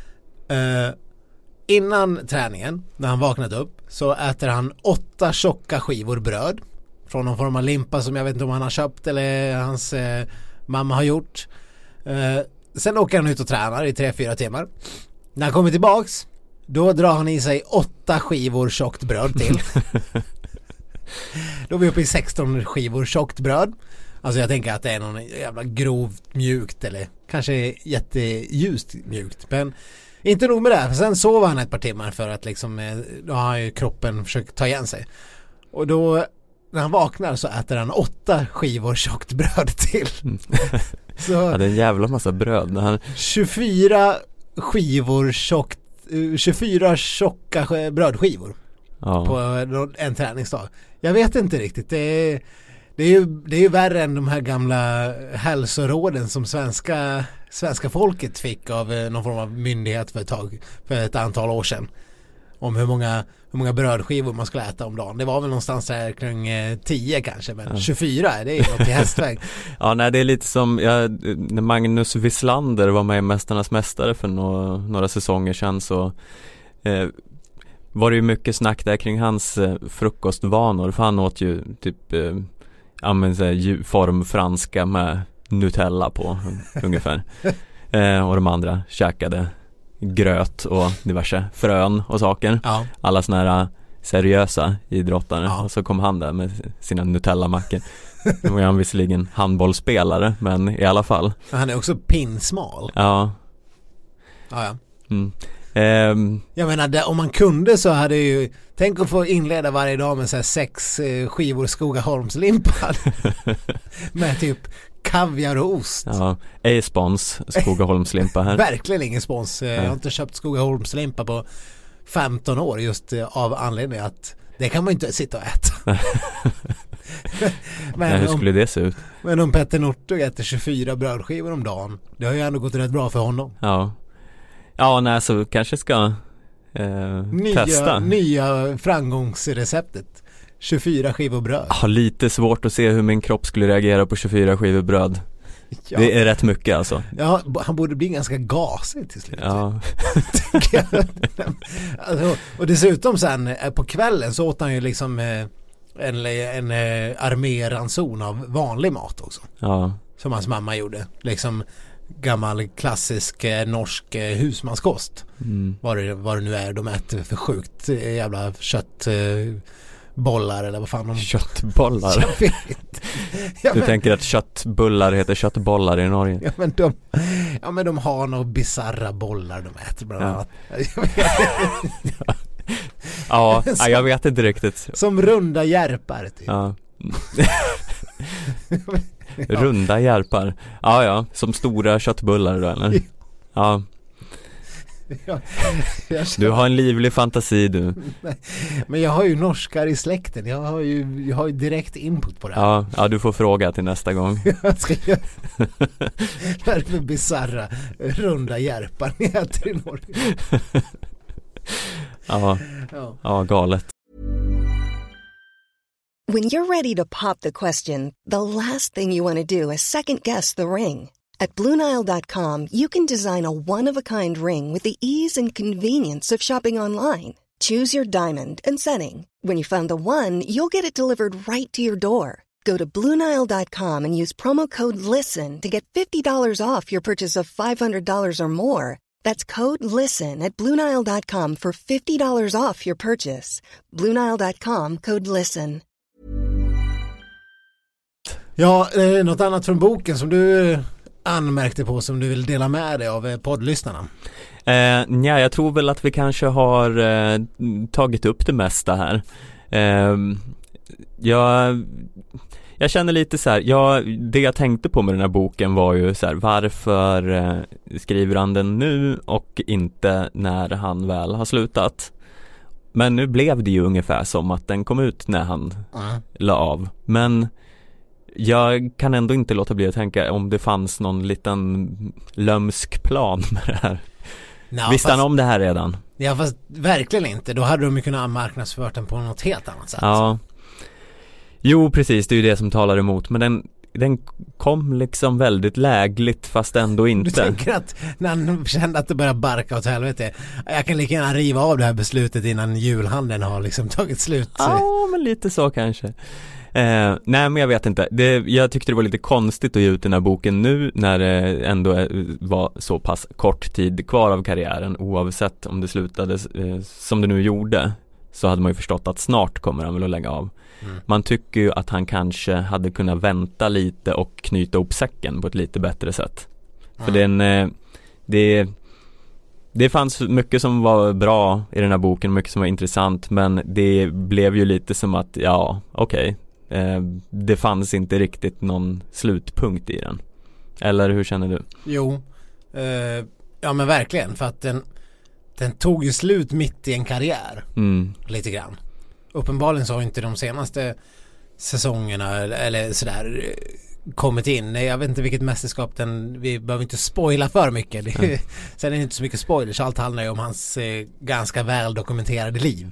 Innan träningen, när han vaknat upp, så äter han 8 tjocka skivor bröd från någon form av limpa som jag vet inte om han har köpt eller hans mamma har gjort. Sen åker han ut och tränar i 3-4 timmar. När han kommer tillbaks, då drar han i sig 8 skivor tjockt bröd till. Då är vi uppe i 16 skivor tjockt bröd. Alltså jag tänker att det är någon jävla grovt mjukt eller kanske jätteljust mjukt. Men inte nog med det. För sen sover han ett par timmar för att liksom, då har ju kroppen försökt ta igen sig. Och då när han vaknar så äter han 8 skivor tjockt bröd till. Så,
ja, det är en jävla massa bröd. När han...
24 skivor tjockt, 24 tjocka brödskivor på en träningsdag. Jag vet inte riktigt. Det är ju värre än de här gamla hälsoråden som svenska folket fick av någon form av myndighet för ett antal år sedan. Om hur många brödskivor man skulle äta om dagen. Det var väl någonstans där kring 10 kanske, men 24 det är något i hästväg.
Ja, nej, det är lite som när Magnus Wislander var med i Mästarnas mästare för några säsonger sedan, så var det ju mycket snack där kring hans frukostvanor, för han åt ju typ form franska med Nutella på ungefär. Och de andra käkade gröt och diverse frön och saker. Ja. Alla såna här seriösa idrottare. Ja. Och så kom han där med sina Nutella-mackor. Nu var han visserligen handbollsspelare, men i alla fall.
Han är också pinsmal.
Ja.
Ja. Jag menar, om man kunde så hade ju, tänk att få inleda varje dag med så här 6 skivor Skogaholmslimpa med typ kaviar och ost.
Ja, ej spons Skogaholmslimpa här.
Verkligen ingen spons. Jag har inte köpt Skogaholmslimpa på 15 år just av anledning att det kan man inte sitta och äta.
Men hur skulle det se ut?
Men om Petter Northug äter 24 brödskivor om dagen, det har ju ändå gått rätt bra för honom.
Ja, nej, så kanske ska testa.
Nya framgångsreceptet. 24 skivor bröd.
Jag har lite svårt att se hur min kropp skulle reagera på 24 skivor bröd. Ja. Det är rätt mycket alltså.
Ja, han borde bli ganska gasig till slut.
Ja.
Alltså, och dessutom sen på kvällen så åt han ju liksom en arméranson av vanlig mat också. Ja. Som hans mamma gjorde. Liksom gammal klassisk norsk husmanskost. Vad det nu är de äter för sjukt jävla köttbollar eller vad fan de...
Köttbollar? Du tänker att köttbullar heter köttbollar i Norge?
Ja men de har några bizarra bollar de äter bland annat.
Ja, jag vet inte riktigt.
Som runda järpar typ.
Ja. Runda järpar. Ja, som stora köttbullar då, eller? Ja. Du har en livlig fantasi, du.
Men jag har ju norskar i släkten. Jag har ju direkt input på det här.
Ja, du får fråga till nästa gång.
Jag ska göra. Det är för bizarra runda järpar ni äter i Norge.
Ja, galet.
When you're ready to pop the question, the last thing you want to do is second guess the ring. At BlueNile.com, you can design a one-of-a-kind ring with the ease and convenience of shopping online. Choose your diamond and setting. When you find the one, you'll get it delivered right to your door. Go to BlueNile.com and use promo code LISTEN to get $50 off your purchase of $500 or more. That's code LISTEN at BlueNile.com for $50 off your purchase. BlueNile.com, code LISTEN.
Ja, något annat från boken som du anmärkte på som du vill dela med dig av poddlyssnarna?
Nej, jag tror väl att vi kanske har tagit upp det mesta här. Jag känner lite så här, det jag tänkte på med den här boken var ju så här, varför skriver han den nu och inte när han väl har slutat? Men nu blev det ju ungefär som att den kom ut när han la av. Men jag kan ändå inte låta bli att tänka om det fanns någon liten lömsk plan med det här. Visste han om det här redan?
Ja, fast verkligen inte. Då hade de ju kunnat marknadsföra den på något helt annat sätt.
Ja. Jo, precis. Det är ju det som talar emot. Men den kom liksom väldigt lägligt fast ändå inte.
Du tänker att när han kände att det började barka åt helvete, jag kan lika gärna riva av det här beslutet innan julhandeln har liksom tagit slut.
Ja, men lite så kanske. Nej, men jag vet inte. Jag tyckte det var lite konstigt att ge ut den här boken nu när det ändå var så pass kort tid kvar av karriären. Oavsett om det slutade som det nu gjorde, så hade man ju förstått att snart kommer han väl att lägga av. Man tycker ju att han kanske hade kunnat vänta lite och knyta upp säcken på ett lite bättre sätt. För det fanns mycket som var bra i den här boken, mycket som var intressant, men det blev ju lite som att det fanns inte riktigt någon slutpunkt i den. Eller hur känner du?
Jo, ja men verkligen, för att den tog ju slut mitt i en karriär. Lite grann. Uppenbarligen så har inte de senaste säsongerna eller sådär kommit in. Jag vet inte vilket mästerskap vi behöver inte spoila för mycket. Sen är det inte så mycket spoilers. Allt handlar ju om hans ganska väl dokumenterade liv.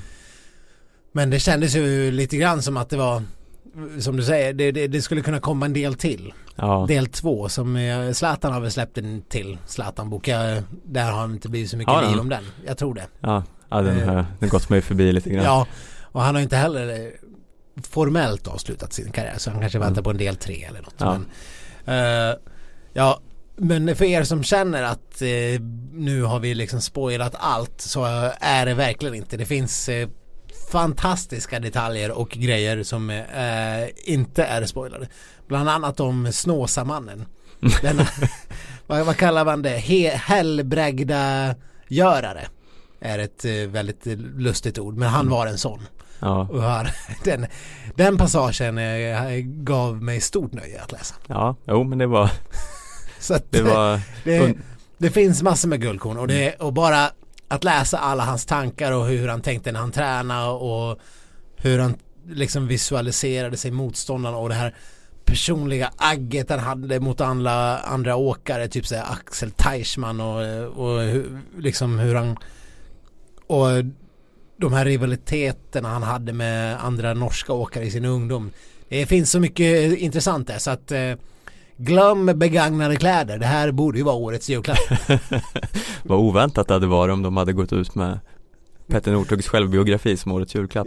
Men det kändes ju lite grann som att det var, som du säger, det skulle kunna komma en del till. Ja. Del 2 som Zlatan har väl släppt en till Zlatan-bok. Där har han inte blivit så mycket liv om den. Jag tror det. Ja,
den gått mig förbi lite grann.
Ja, och han har inte heller formellt avslutat sin karriär, så han kanske väntar på en del 3 eller något. Ja. Men för er som känner att nu har vi liksom spoilat allt, så är det verkligen inte. Det finns fantastiska detaljer och grejer som inte är spoilade. Bland annat om Snåsamannen. Denna, vad kallar man det? Hellbrägda görare är ett väldigt lustigt ord, men han var en sån. Ja. Och den passagen gav mig stort nöje att läsa.
Ja, men det var
så att det finns massor med guldkorn och bara att läsa alla hans tankar och hur han tänkte när han tränade och hur han liksom visualiserade sig motståndarna och det här personliga agget han hade mot andra åkare, typ så här Axel Teichmann och liksom hur han och de här rivaliteterna han hade med andra norska åkare i sin ungdom. Det finns så mycket intressant där, så att glöm begagnade kläder. Det här borde ju vara årets julklapp.
Vad oväntat det hade varit om de hade gått ut med Petter Northugs självbiografi som årets julklapp.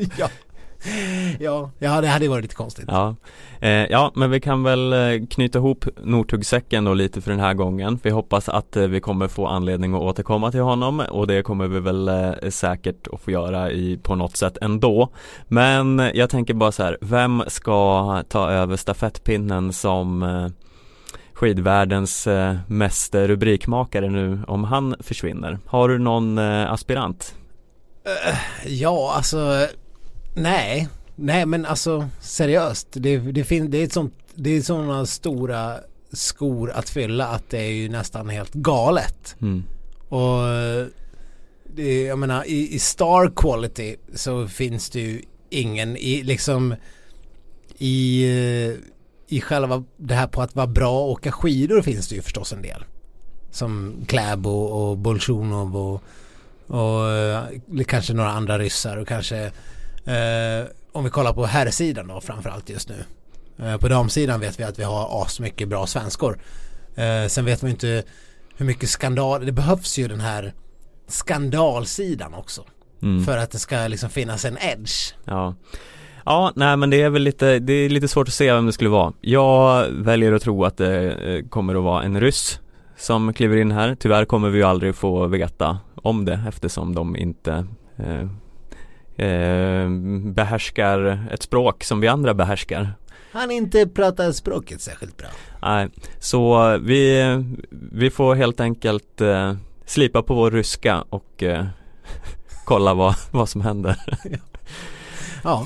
Ja, det hade varit lite konstigt.
Ja, men vi kan väl knyta ihop Northugsäcken då lite för den här gången. Vi hoppas att vi kommer få anledning att återkomma till honom, och det kommer vi väl säkert att få göra på något sätt ändå. Men jag tänker bara så här, vem ska ta över stafettpinnen som skidvärldens mest rubrikmakare nu om han försvinner? Har du någon aspirant?
Ja, alltså nej, Nej men alltså seriöst, det är sådana stora skor att fylla att det är ju nästan helt galet. Och jag menar i star quality så finns det ju ingen i själva det här på att vara bra och åka skidor finns det ju förstås en del. Som Kläbo och Bolsjunov och kanske några andra ryssar och kanske om vi kollar på herrsidan då framförallt just nu. På damsidan vet vi att vi har mycket bra svenskor. Sen vet man inte hur mycket skandal, det behövs ju den här skandalsidan också för att det ska liksom finnas en edge.
Ja, nej men det är lite svårt att se vem det skulle vara. Jag väljer att tro att det kommer att vara en ryss som kliver in här. Tyvärr kommer vi ju aldrig få veta om det eftersom de inte behärskar ett språk som vi andra behärskar.
Han inte pratar språket särskilt bra.
Nej, så vi får helt enkelt slipa på vår ryska och kolla vad som händer.
Ja.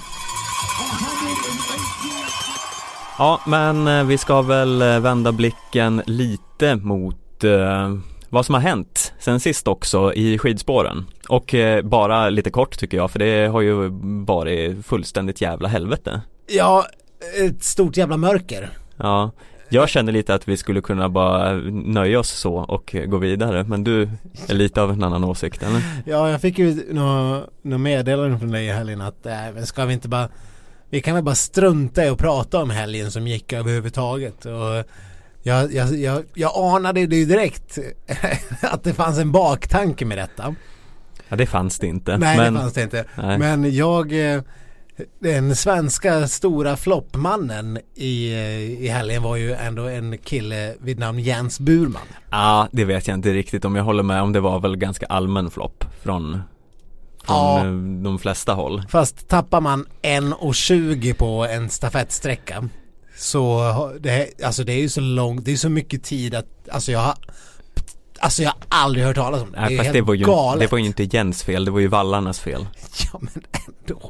Ja, men vi ska väl vända blicken lite mot vad som har hänt sen sist också i skidspåren. Och bara lite kort tycker jag, för det har ju varit fullständigt jävla helvete.
Ja, ett stort jävla mörker.
Ja, jag känner lite att vi skulle kunna bara nöja oss så och gå vidare. Men du är lite av en annan åsikt, eller?
Ja, jag fick ju några meddelanden från dig i helgen att ska vi inte bara... Vi kan väl bara strunta i att prata om helgen som gick överhuvudtaget. Och jag anade det ju direkt att det fanns en baktanke med detta.
Ja, det fanns det inte.
Nej, det fanns det inte. Nej. Men den svenska stora floppmannen i helgen var ju ändå en kille vid namn Jens Burman.
Ja, det vet jag inte riktigt om jag håller med om. Det var väl ganska allmän flopp från de flesta håll.
Fast tappar man 1,20 på en stafettsträcka så det är ju så långt, det är så mycket tid att jag har aldrig hört talas om det.
Nej, fast det var ju inte Jens fel, det var ju vallarnas fel.
Ja, men ändå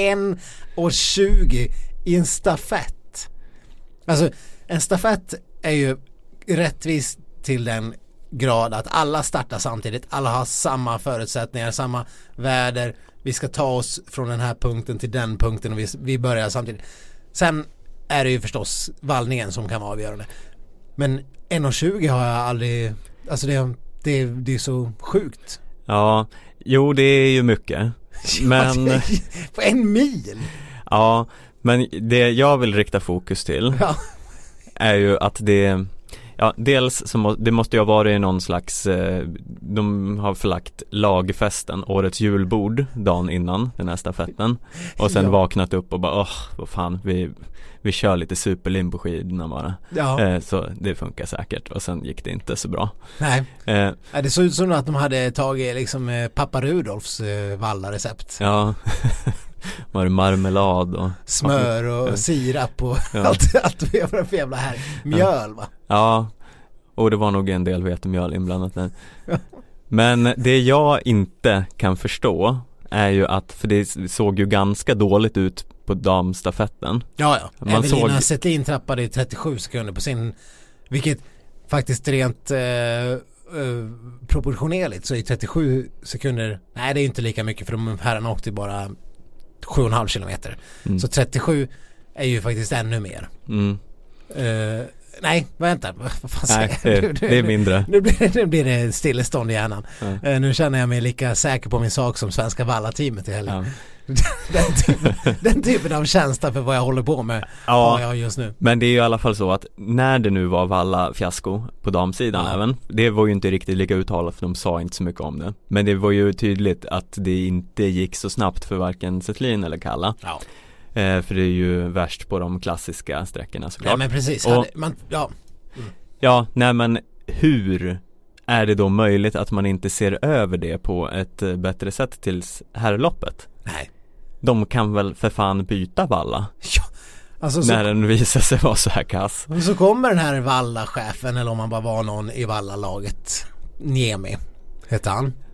1,20 i en stafett. Alltså en stafett är ju rättvis till den grad att alla startar samtidigt, alla har samma förutsättningar, samma väder, vi ska ta oss från den här punkten till den punkten och vi börjar samtidigt. Sen är det ju förstås vallningen som kan vara avgörande. Men 1,20 har jag aldrig, alltså det är så sjukt.
Ja, jo det är ju mycket. Men
på 1 mil.
Ja, men det jag vill rikta fokus till är ju att dels så det måste ju ha varit någon slags de har förlagt lagfesten, årets julbord dagen innan den här stafetten och sen vaknat upp och bara vad fan, vi kör lite superlim på skidorna bara. Så det funkar säkert och sen gick det inte så bra.
Nej. Det såg ut som att de hade tagit liksom pappa Rudolfs vallarecept.
Ja. Var det marmelad och
smör och sirap och allt för jävla här mjöl va?
Ja, och det var nog en del vetemjöl inblandat där. Men det jag inte kan förstå är ju att, för det såg ju ganska dåligt ut på damstafetten.
Ja. Evelina Settlin trappade i 37 sekunder på sin, vilket faktiskt rent proportionerligt så i 37 sekunder, nej det är inte lika mycket för de herrarna åkte bara 7,5 kilometer. Så 37 är ju faktiskt ännu mer. Nej, vänta. Vad fan säger
det är mindre.
Nu blir det stillestånd i hjärnan. Nu känner jag mig lika säker på min sak som svenska vallateamet i helgen. Den typen av känsla för vad jag håller på med har jag just nu.
Men det är ju i alla fall så att när det nu var valla fiasko på damsidan även, det var ju inte riktigt lika uttalat för de sa inte så mycket om det. Men det var ju tydligt att det inte gick så snabbt för varken Settlin eller Kalla. För det är ju värst på de klassiska sträckorna såklart.
Ja men precis.
Nej men hur är det då möjligt att man inte ser över det på ett bättre sätt tills herrloppet?
Nej.
De kan väl för fan byta valla?
Ja. Alltså,
när den visar sig vara så här kass.
Och så kommer den här vallachefen, eller om man bara var någon i vallalaget, Niemi heter han.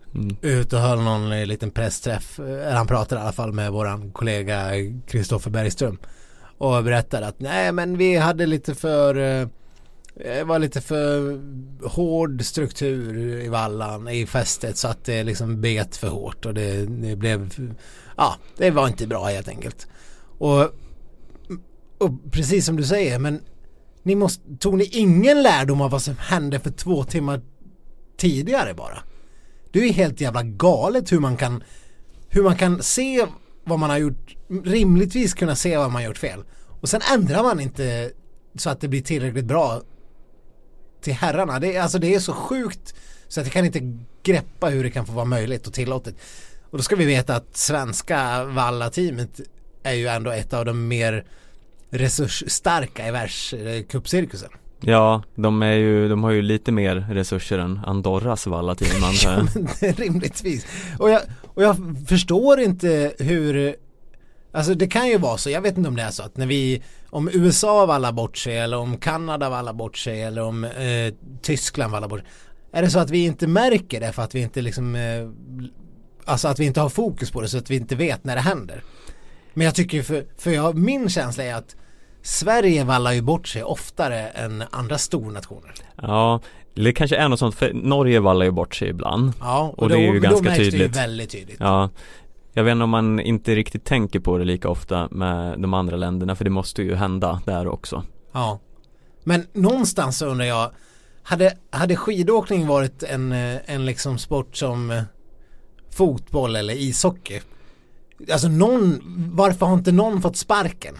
ut och höll någon liten pressträff. Han pratade i alla fall med våran kollega Kristoffer Bergström och berättade att nej, men vi hade lite för var lite för hård struktur i vallan i fästet, så att det liksom bet för hårt och det blev, ja, det var inte bra helt enkelt. Och precis som du säger, men tog ni ingen lärdom av vad som hände för 2 timmar tidigare bara? Det är helt jävla galet hur man kan se vad man har gjort, rimligtvis kunna se vad man har gjort fel. Och sen ändrar man inte så att det blir tillräckligt bra till herrarna. Det är så sjukt så att jag kan inte greppa hur det kan få vara möjligt och tillåtet. Och då ska vi veta att svenska Valla-teamet är ju ändå ett av de mer resursstarka i världscupcirkusen.
Ja, de har ju lite mer resurser än Andorras Valla-team, antar jag.
Ja, men rimligtvis. Och jag förstår inte hur, alltså det kan ju vara så, jag vet inte om det är så att om USA vallar bort sig, eller om Kanada vallar bort sig, eller om Tyskland vallar bort sig, är det så att vi inte märker det för att vi inte liksom alltså att vi inte har fokus på det, så att vi inte vet när det händer. Men jag tycker min känsla är att Sverige vallar ju bort sig oftare än andra stornationer.
Ja, det kanske är något sånt, för Norge vallar ju bort sig ibland.
Ja,
och det är ju ganska tydligt.
Det ju väldigt tydligt.
Ja, jag vet inte om man inte riktigt tänker på det lika ofta med de andra länderna, för det måste ju hända där också.
Ja, men någonstans så undrar jag, hade skidåkning varit en liksom sport som fotboll eller ishockey? Alltså varför har inte någon fått sparken?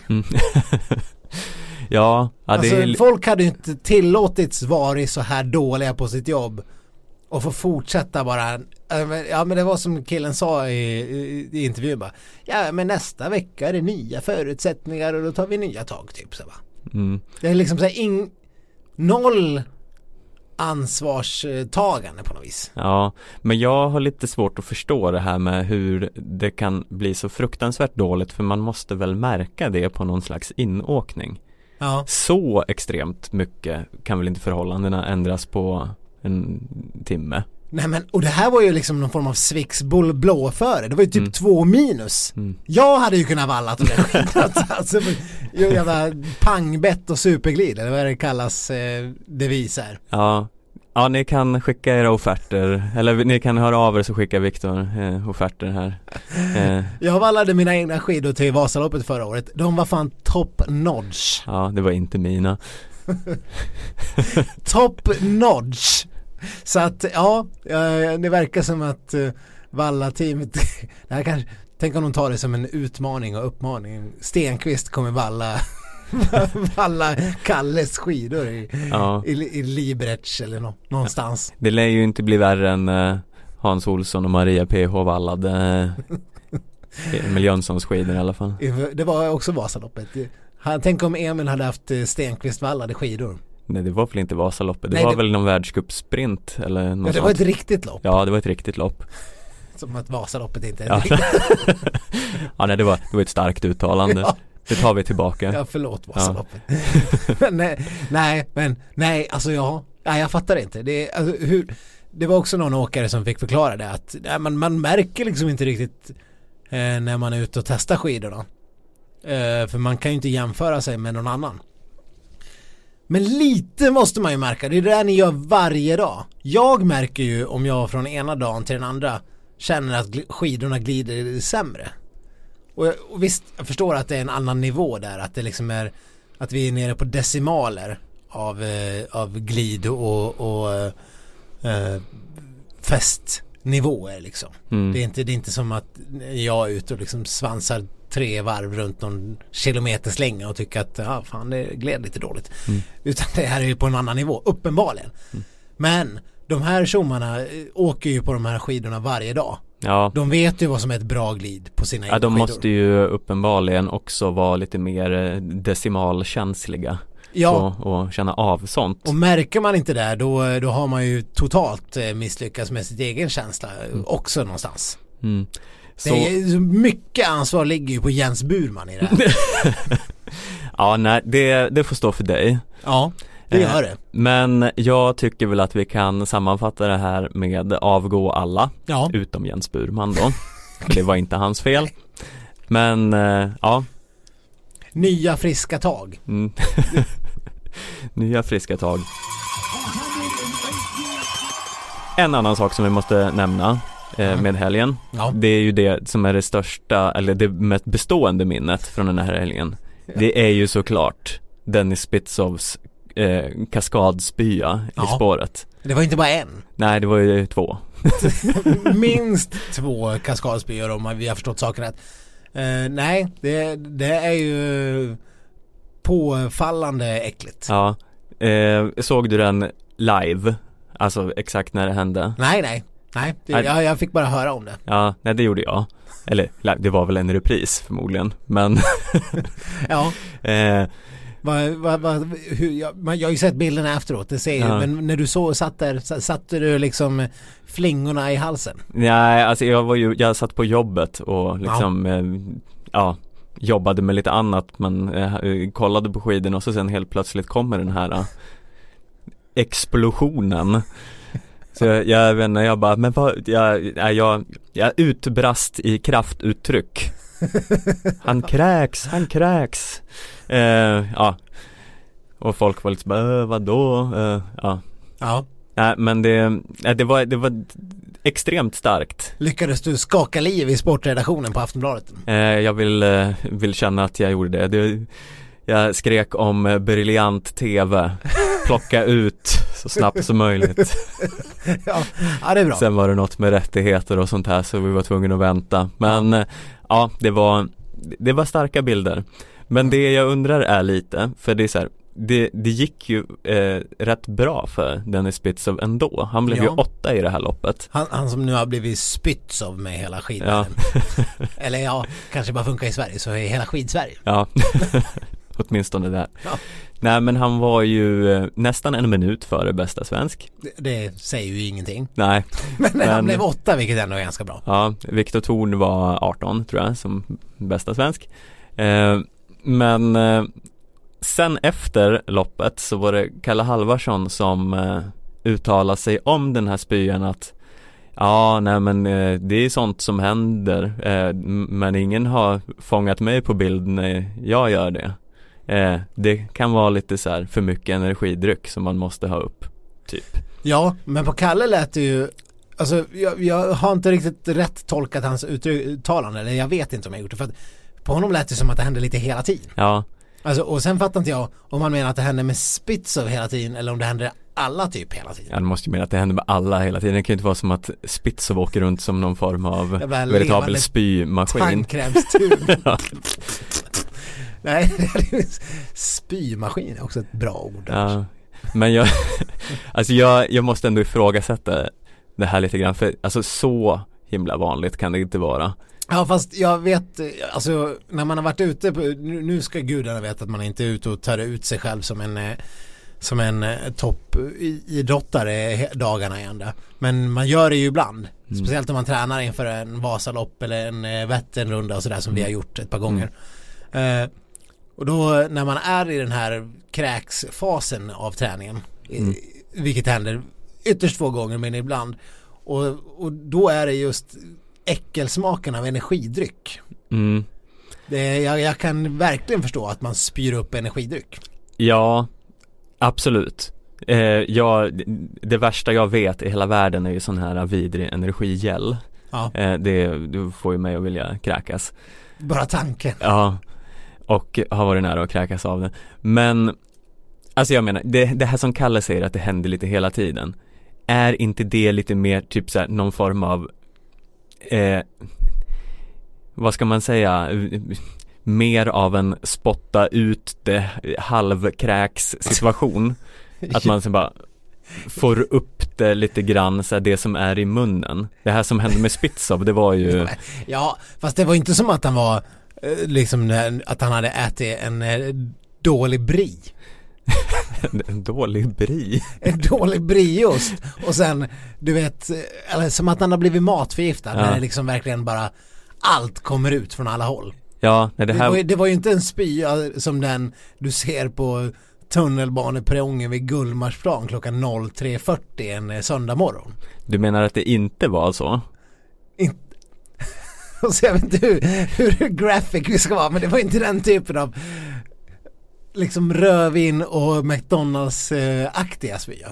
Ja,
alltså, folk hade ju inte tillåtits vara så här dåliga på sitt jobb och få fortsätta bara. Ja, men det var som killen sa i intervjun bara, ja, men nästa vecka är det nya förutsättningar och då tar vi nya tag typ så va. Det är liksom så här noll ansvarstagande på något vis.
Ja, men jag har lite svårt att förstå det här med hur det kan bli så fruktansvärt dåligt, för man måste väl märka det på någon slags inåkning. Ja. Så extremt mycket kan väl inte förhållandena ändras på en timme. Nej, men och det här var ju liksom någon form av Svixbull blåföre. Det var ju typ 2 minus. Jag hade ju kunnat valla till det. Alltså, jävla pangbett och superglid, eller vad det kallas deviser. Ja. Ja, ni kan skicka era offerter, eller ni kan höra av er så skickar Viktor offerter här. Jag vallade mina egna skidor till Vasaloppet förra året. De var fan top notch. Ja, det var inte mina. Top notch. Så att ja, det verkar som att Valla-teamet det här kanske, tänk om de tar det som en utmaning och uppmaning. Stenqvist kommer valla Kalles skidor i Liberec eller någonstans. Det lär ju inte bli värre än Hans Olsson och Maria PH vallade Emil Jönssons skidor i alla fall. Det var också Vasaloppet. Tänk om Emil hade haft Stenqvist vallade skidor. Nej, det var väl inte Vasaloppet. Det var väl någon världscupsprint eller något. Det var ett riktigt lopp. Ja, det var ett riktigt lopp. Som att Vasaloppet inte är riktigt. Ja, nej, det var ett starkt uttalande. Ja. Det tar vi tillbaka. Ja, förlåt Vasaloppet. Ja. nej, alltså jag fattar inte. Det var också någon åkare som fick förklara det, att man märker liksom inte riktigt när man är ute och testar skidorna. För man kan ju inte jämföra sig med någon annan. Men lite måste man ju märka. Det är det där ni gör varje dag. Jag märker ju om jag från ena dagen till den andra känner att skidorna glider sämre. Och visst, jag förstår att det är en annan nivå där. Att det liksom är, att vi är nere på decimaler av glid och fästnivåer liksom. Det är inte som att jag är ute och liksom svansar 3 varv runt någon kilometerslänga och tycker att fan, det gled lite dåligt. Utan det här är ju på en annan nivå, uppenbarligen. Men de här tjommarna åker ju på de här skidorna varje dag. Ja. De vet ju vad som är ett bra glid på sina egna skidor. De måste ju uppenbarligen också vara lite mer decimalkänsliga. Ja. Och känna av sånt. Och märker man inte det, då har man ju totalt misslyckats med sitt egen känsla också någonstans. Så det är, mycket ansvar ligger ju på Jens Burman i det här. Ja, nej, det får stå för dig. Ja.
Det gör det.
Men jag tycker väl att vi kan sammanfatta det här med avgå alla,
Ja.
utom Jens Burman då. Det var inte hans fel. Men ja.
Nya friska tag.
Mm. Nya friska tag. En annan sak som vi måste nämna med helgen.
Ja.
Det är ju det som är det största, eller det mest bestående minnet från den här helgen. Det är ju såklart Dennis Spitzovs kaskadspya i spåret.
Det var inte bara en.
Nej, det var ju 2.
Minst 2 kaskadspyor om vi har förstått saken rätt. Nej, det är ju påfallande äckligt.
Ja. Såg du den live? Alltså exakt när det hände?
Nej. Jag fick bara höra om det.
Ja, nej, det gjorde jag. Eller det var väl en repris förmodligen. Men
ja. Jag har ju sett bilderna efteråt. Det ser ju, men när du satte du liksom flingorna i halsen?
Nej, alltså jag satt på jobbet och liksom jobbade med lite annat, men kollade på skidorna och så sen helt plötsligt kommer den här explosionen. Så jag vet inte, jag bara, men vad, jag utbrast i kraftuttryck. Han kräks. Ja. Och folk var lite bara, vadå? Ja. Nej, men det var extremt starkt.
Lyckades du skaka liv i sportredaktionen på Aftonbladet?
Jag vill känna att jag gjorde det. Jag skrek om briljant tv. Plocka ut så snabbt som möjligt.
Ja, det är bra.
Sen var det något med rättigheter och sånt här, så vi var tvungna att vänta. Men ja, det var starka bilder. Men det jag undrar är lite, för det är så här, det gick ju rätt bra för Dennis Spitzov ändå. Han blev ju 8 i det här loppet. Han
som nu har blivit Spitzov med hela skidvärlden. Ja. Eller kanske bara funkar i Sverige, så är hela skidsverige. Ja,
åtminstone där. Ja. Nej, men han var ju nästan en minut före bästa svensk. Det
säger ju ingenting.
Nej.
men han blev 8, vilket ändå är ganska bra.
Ja, Viktor Thorn var 18 tror jag som bästa svensk. Men sen efter loppet så var det Kalle Halvarsson som uttalade sig om den här spyan att det är sånt som händer, men ingen har fångat mig på bild när jag gör det. Det kan vara lite så här för mycket energidryck som man måste ha upp, typ. Ja, men på Kalle lät det ju, alltså jag har inte riktigt rätt tolkat hans uttalande, eller jag vet inte om jag gjort det, för att på honom lät det som att det hände lite hela tiden. Ja. Alltså, och sen fattar inte jag om man menar att det händer med Spitzov hela tiden eller om det händer alla typ hela tiden. Ja, du måste ju mena att det händer med alla hela tiden. Det kan ju inte vara som att Spitzov åker runt som någon form av veritabel spymaskin. Tandkrämstub. Ja. Nej, spymaskin är också ett bra ord. Ja. Men jag måste ändå ifrågasätta det här lite grann, för alltså så himla vanligt kan det inte vara. Ja, fast jag vet, alltså när man har varit ute på, nu ska gudarna veta att man inte är ute och tar ut sig själv som en toppidrottare dagarna i ända. Men man gör det ju ibland. Speciellt om man tränar inför en Vasalopp eller en Vätternrunda och sådär som vi har gjort ett par gånger. Och då när man är i den här kräksfasen av träningen, vilket händer ytterst få gånger men ibland, och då är det just äckelsmaken av energidryck. Jag kan verkligen förstå att man spyr upp energidryck. Ja, absolut. Det värsta jag vet i hela världen är ju sån här vidrig energigel. Ja. Det får ju mig att vilja kräkas. Bara tanken. Ja, och har varit nära att kräkas av det. Men alltså jag menar, det här som Kalle säger att det händer lite hela tiden, är inte det lite mer typ så här, någon form av vad ska man säga, mer av en spotta ut det halvkräks situation? Att man så bara får upp det lite grann, så här, det som är i munnen. Det här som hände med Spitzov, det var ju... Ja, fast det var inte som att han var liksom att han hade ätit en dålig brie. En dålig brie? En dålig brieost. Och sen, du vet, eller som att han har blivit matförgiftad, när det liksom verkligen bara allt kommer ut från alla håll. Ja, det var ju inte en spya som den du ser på
tunnelbaneperrongen vid Gullmarsplan klockan 03:40 en söndag morgon.
Du menar att det inte var så?
Så jag vet inte hur graphic vi ska vara, men det var inte den typen av liksom rövin och McDonalds-aktiga spya.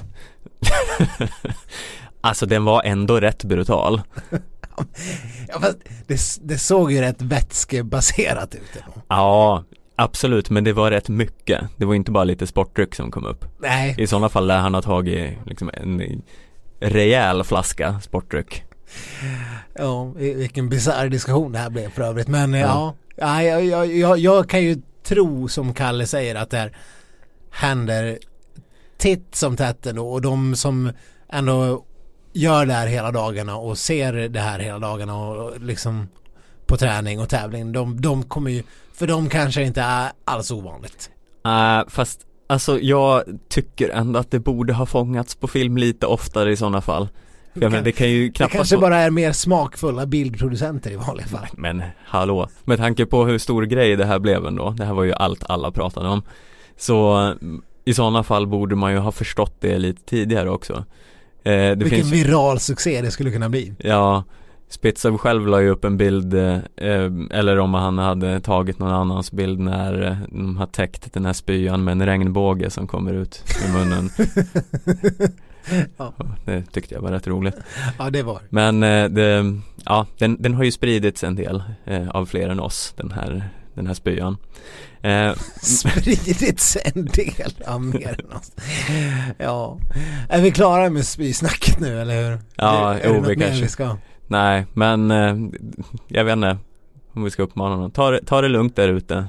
Alltså den var ändå rätt brutal.
Ja, fast det såg ju rätt vätskebaserat ut.
Ja, absolut, men det var rätt mycket. Det var inte bara lite sportdryck som kom upp.
Nej.
I sådana fall där han har tagit liksom en rejäl flaska sportdryck.
Ja, vilken bizarr diskussion det här blev för övrigt. Men jag kan ju tro, som Kalle säger, att det här händer titt som tätt ändå. Och de som ändå gör det här hela dagarna och ser det här hela dagarna och liksom på träning och tävling, de kommer ju, för de kanske inte är alls ovanligt.
Fast alltså jag tycker ändå att det borde ha fångats på film lite oftare i sådana fall. Det kan ju knappast,
det kanske bara är mer smakfulla bildproducenter i vanliga fall.
Men hallå, med tanke på hur stor grej det här blev ändå, det här var ju allt alla pratade om, så i sådana fall borde man ju ha förstått det lite tidigare också.
Vilken viral succé det skulle kunna bli.
Ja, Spitzer själv la ju upp en bild, eller om han hade tagit någon annans bild när de har täckt den här spyan med en regnbåge som kommer ut i munnen. Ja. Det tyckte jag var rätt roligt.
Ja, det var.
Men den har ju spridits en del av fler än oss, den här spyan.
Spridits en del av mer än oss. Ja. Är vi klara med spysnacket nu, eller hur?
Ja,
är det något mer vi ska?
Nej, men jag vet inte om vi ska uppmana någon. Ta det lugnt där ute.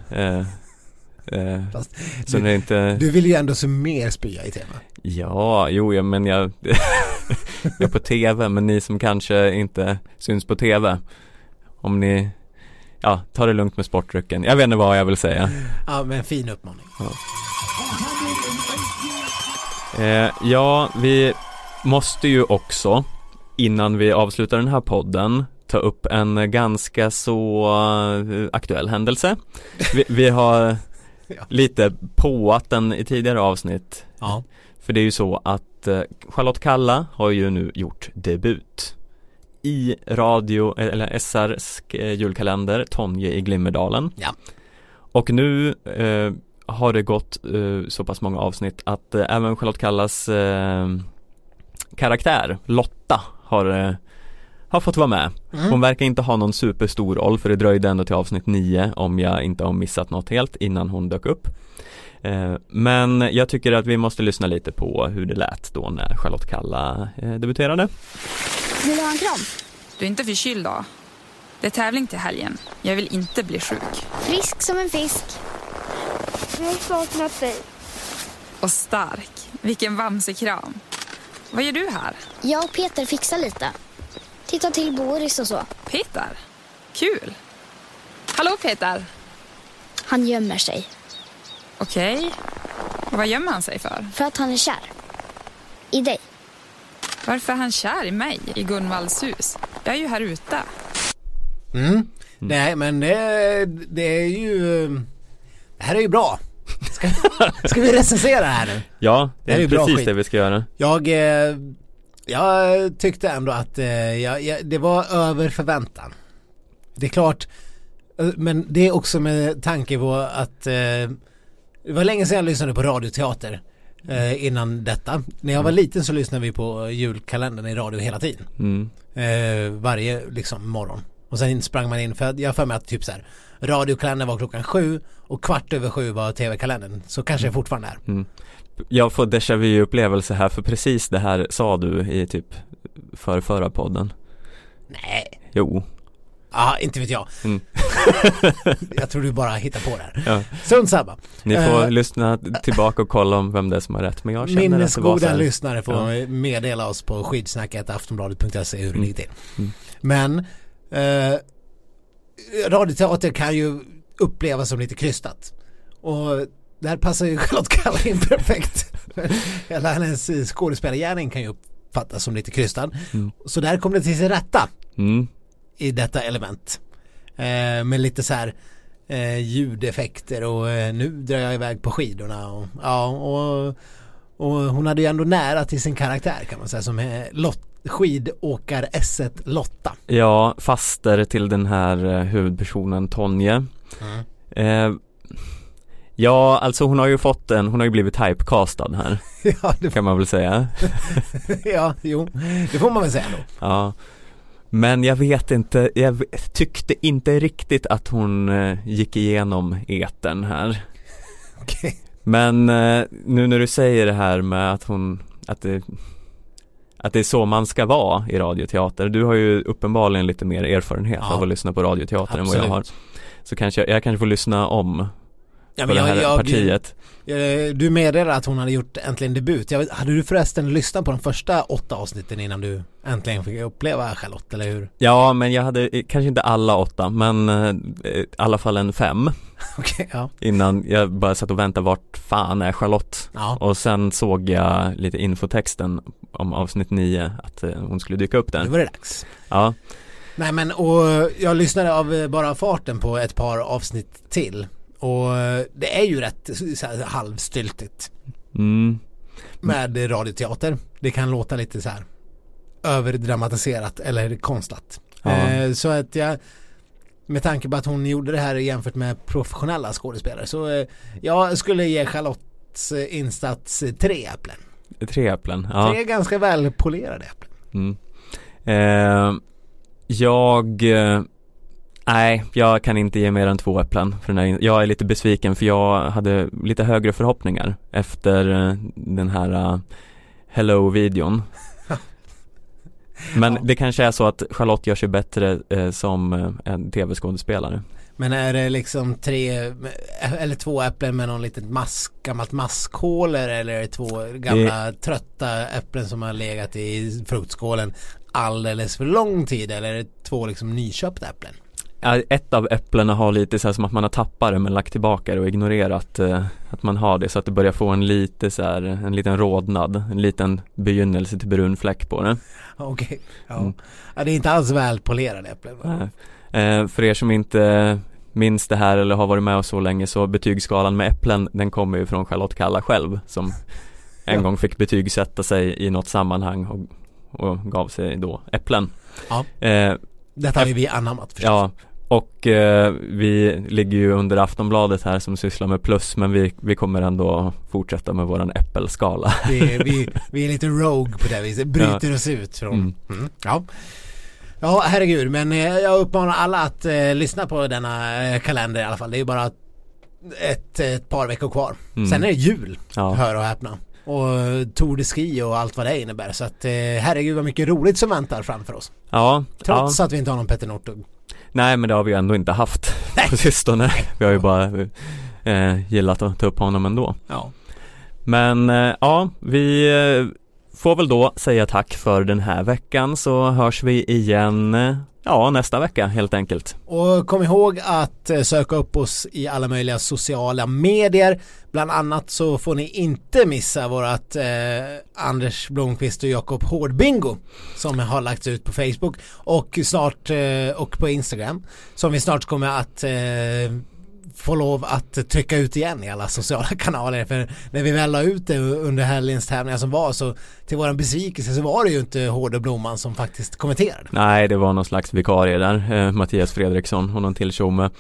Så
du vill ju ändå se mer spya i tv.
Ja, men jag är på tv, men ni som kanske inte syns på tv, om ni ta det lugnt med sportdrycken. Jag vet inte vad jag vill säga.
Ja, men fin uppmaning.
Vi måste ju också, innan vi avslutar den här podden, ta upp en ganska så aktuell händelse. Vi har lite påat den i tidigare avsnitt.
Ja.
För det är ju så att Charlotte Kalla har ju nu gjort debut i radio, eller SR:s julkalender Tonje i Glimmerdalen.
Ja.
Och nu har det gått så pass många avsnitt att även Charlotte Kallas karaktär Lotta har fått vara med. Hon verkar inte ha någon superstor roll, för det dröjde ändå till avsnitt 9 om jag inte har missat något helt innan hon dök upp. Men jag tycker att vi måste lyssna lite på hur det lät då när Charlotte Kalla debuterade.
Vill du ha en kram?
Du är inte förkyld då? Det är tävling till helgen. Jag vill inte bli sjuk.
Frisk som en fisk. Jag har saknat dig.
Och stark. Vilken vamsekram. Vad gör du här?
Jag och Peter fixar lite. Titta till Boris och så.
Peter? Kul. Hallå Peter.
Han gömmer sig.
Okej. Vad gömmer han sig för?
För att han är kär. I dig.
Varför är han kär i mig i Gunvalds hus? Jag är ju här ute.
Nej, men det är ju... Det här är ju bra. Ska vi recensera det här nu?
Ja, det är precis det vi ska göra.
Jag tyckte ändå att det var över förväntan. Det är klart, men det är också med tanke på att det var länge sedan jag lyssnade på radioteater innan detta. När jag var liten så lyssnade vi på julkalendern i radio hela tiden. Varje liksom morgon. Och sen sprang man in, för jag för mig att typ så här, radiokalendern var klockan 7 och 7:15 var tv-kalendern. Så kanske jag fortfarande är.
Jag får déjà vu-upplevelse här, för precis det här sa du i typ förra podden.
Nej.
Jo.
Ja, inte vet jag. Jag tror du bara hittar på det här.
Ja.
Strunt samma.
Ni får lyssna tillbaka och kolla om vem det är som har rätt. Men jag känner att det var så här.
Lyssnare får meddela oss på skidsnacket.aftonbladet.se hur det ligger till. Men radioteater kan ju upplevas som lite krystat. Och där passar ju Charlotte Kalla in perfekt. Hela hennes skådespelargärning kan ju uppfattas som lite krystad. Så där kom det till sig rätta i detta element. Med lite så här ljudeffekter och nu drar jag iväg på skidorna och hon hade ju ändå nära till sin karaktär kan man säga, som är skidåkar S1 Lotta.
Ja, faster till den här huvudpersonen Tonje. Ja, alltså hon har ju blivit typecastad här.
Ja,
kan man väl säga.
Ja, jo, det får man väl säga då.
Ja. Men jag vet inte, jag tyckte inte riktigt att hon gick igenom etern här.
Okay.
Men nu när du säger det här med att det är så man ska vara i radioteater. Du har ju uppenbarligen lite mer erfarenhet av att lyssna på radioteater än vad jag har. Så jag kanske får lyssna om på det här partiet.
Du meddelade att hon hade gjort äntligen debut. Hade du förresten lyssnat på de första 8 avsnitten innan du äntligen fick uppleva Charlotte, eller hur?
Ja, men jag hade kanske inte alla 8, men i alla fall en 5.
Okay, ja.
Innan jag bara satt och väntade, vart fan är Charlotte? Ja. Och sen såg jag lite infotexten om avsnitt 9 att hon skulle dyka upp där.
Nu var det dags.
Ja.
Nej, men och jag lyssnade av bara farten på ett par avsnitt till. Och det är ju rätt så här, halvstyltigt med radioteater. Det kan låta lite så här överdramatiserat eller konstlat. Så att med tanke på att hon gjorde det här jämfört med professionella skådespelare, så jag skulle ge Charlottes insats 3 äpplen.
3 äpplen, ja. 3
ganska väl polerade äpplen.
Nej, jag kan inte ge mer än 2 äpplen för den här. Jag är lite besviken för jag hade lite högre förhoppningar efter den här Hello-videon. Men det kanske är så att Charlotte gör sig bättre som en tv-skådespelare.
Men är det liksom 3 eller 2 äpplen med någon litet gammalt maskhåler, eller är det 2 gamla trötta äpplen som har legat i fruktskålen alldeles för lång tid, eller är det 2 liksom nyköpta äpplen?
Ett av äpplena har lite så här som att man har tappat det men lagt tillbaka det och ignorerat att man har det, så att det börjar få en liten rodnad, en liten begynnelse till brun fläck på det.
Okej, ja. Det är inte alls väl polerade äpplen.
För er som inte minns det här eller har varit med oss så länge, så betygsskalan med äpplen, den kommer ju från Charlotte Kalla själv, som en gång fick betygsätta sig i något sammanhang och gav sig då äpplen.
Ja. Detta har ju vi anammat förstås.
Ja, och vi ligger ju under Aftonbladet här som sysslar med plus, men vi kommer ändå fortsätta med våran äppelskala.
Vi är lite rogue på det viset, bryter oss ut från. Ja, herregud, men jag uppmanar alla att lyssna på denna kalender i alla fall. Det är ju bara ett par veckor kvar. Sen är det jul, hör och häpna. Och Tour de Ski och allt vad det innebär. Så att herregud vad mycket roligt som väntar framför oss.
Ja.
Trots att vi inte har någon Petter Northug.
Nej, men det har vi ju ändå inte haft på sistone. Vi har ju bara gillat att ta upp honom ändå.
Ja.
Men vi får väl då säga tack för den här veckan, så hörs vi igen nästa vecka helt enkelt.
Och kom ihåg att söka upp oss i alla möjliga sociala medier. Bland annat så får ni inte missa vårat Anders Blomqvist och Jakob Hårdbingo som har lagts ut på Facebook och snart och på Instagram, som vi snart kommer att få lov att trycka ut igen i alla sociala kanaler, för när vi väl la ut det under helgens tävlingar som var, så till våran besvikelse så var det ju inte Hård Blomman som faktiskt kommenterade.
Nej, det var någon slags vikarie där, Mattias Fredriksson och någon till tjomme.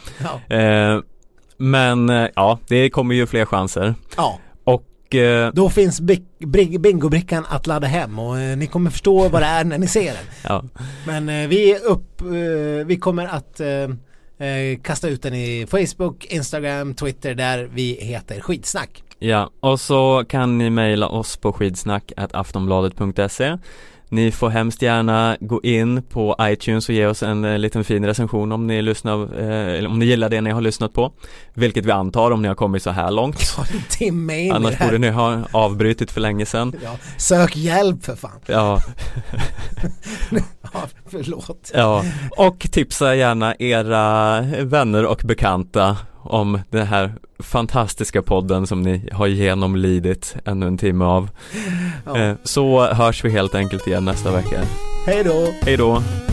Men det kommer ju fler chanser. Ja. Och
då finns bingobrickan att ladda hem, och ni kommer förstå vad det är när ni ser den.
Ja.
Men vi kommer att kasta ut den i Facebook, Instagram, Twitter, där vi heter Skidsnack.
Ja, och så kan ni mejla oss på skidsnack@aftonbladet.se. Ni får hemskt gärna gå in på iTunes och ge oss en liten fin recension om ni lyssnar, eller om ni gillar det ni har lyssnat på, vilket vi antar om ni har kommit så här långt.
En timme in.
Annars borde ni ha avbrytit för länge sedan.
Ja, sök hjälp för fan.
Ja.
Ja, förlåt.
Ja, och tipsa gärna era vänner och bekanta om den här fantastiska podden som ni har genomlidit ännu en timme av. Så hörs vi helt enkelt igen nästa vecka.
Hej då!
Hej då!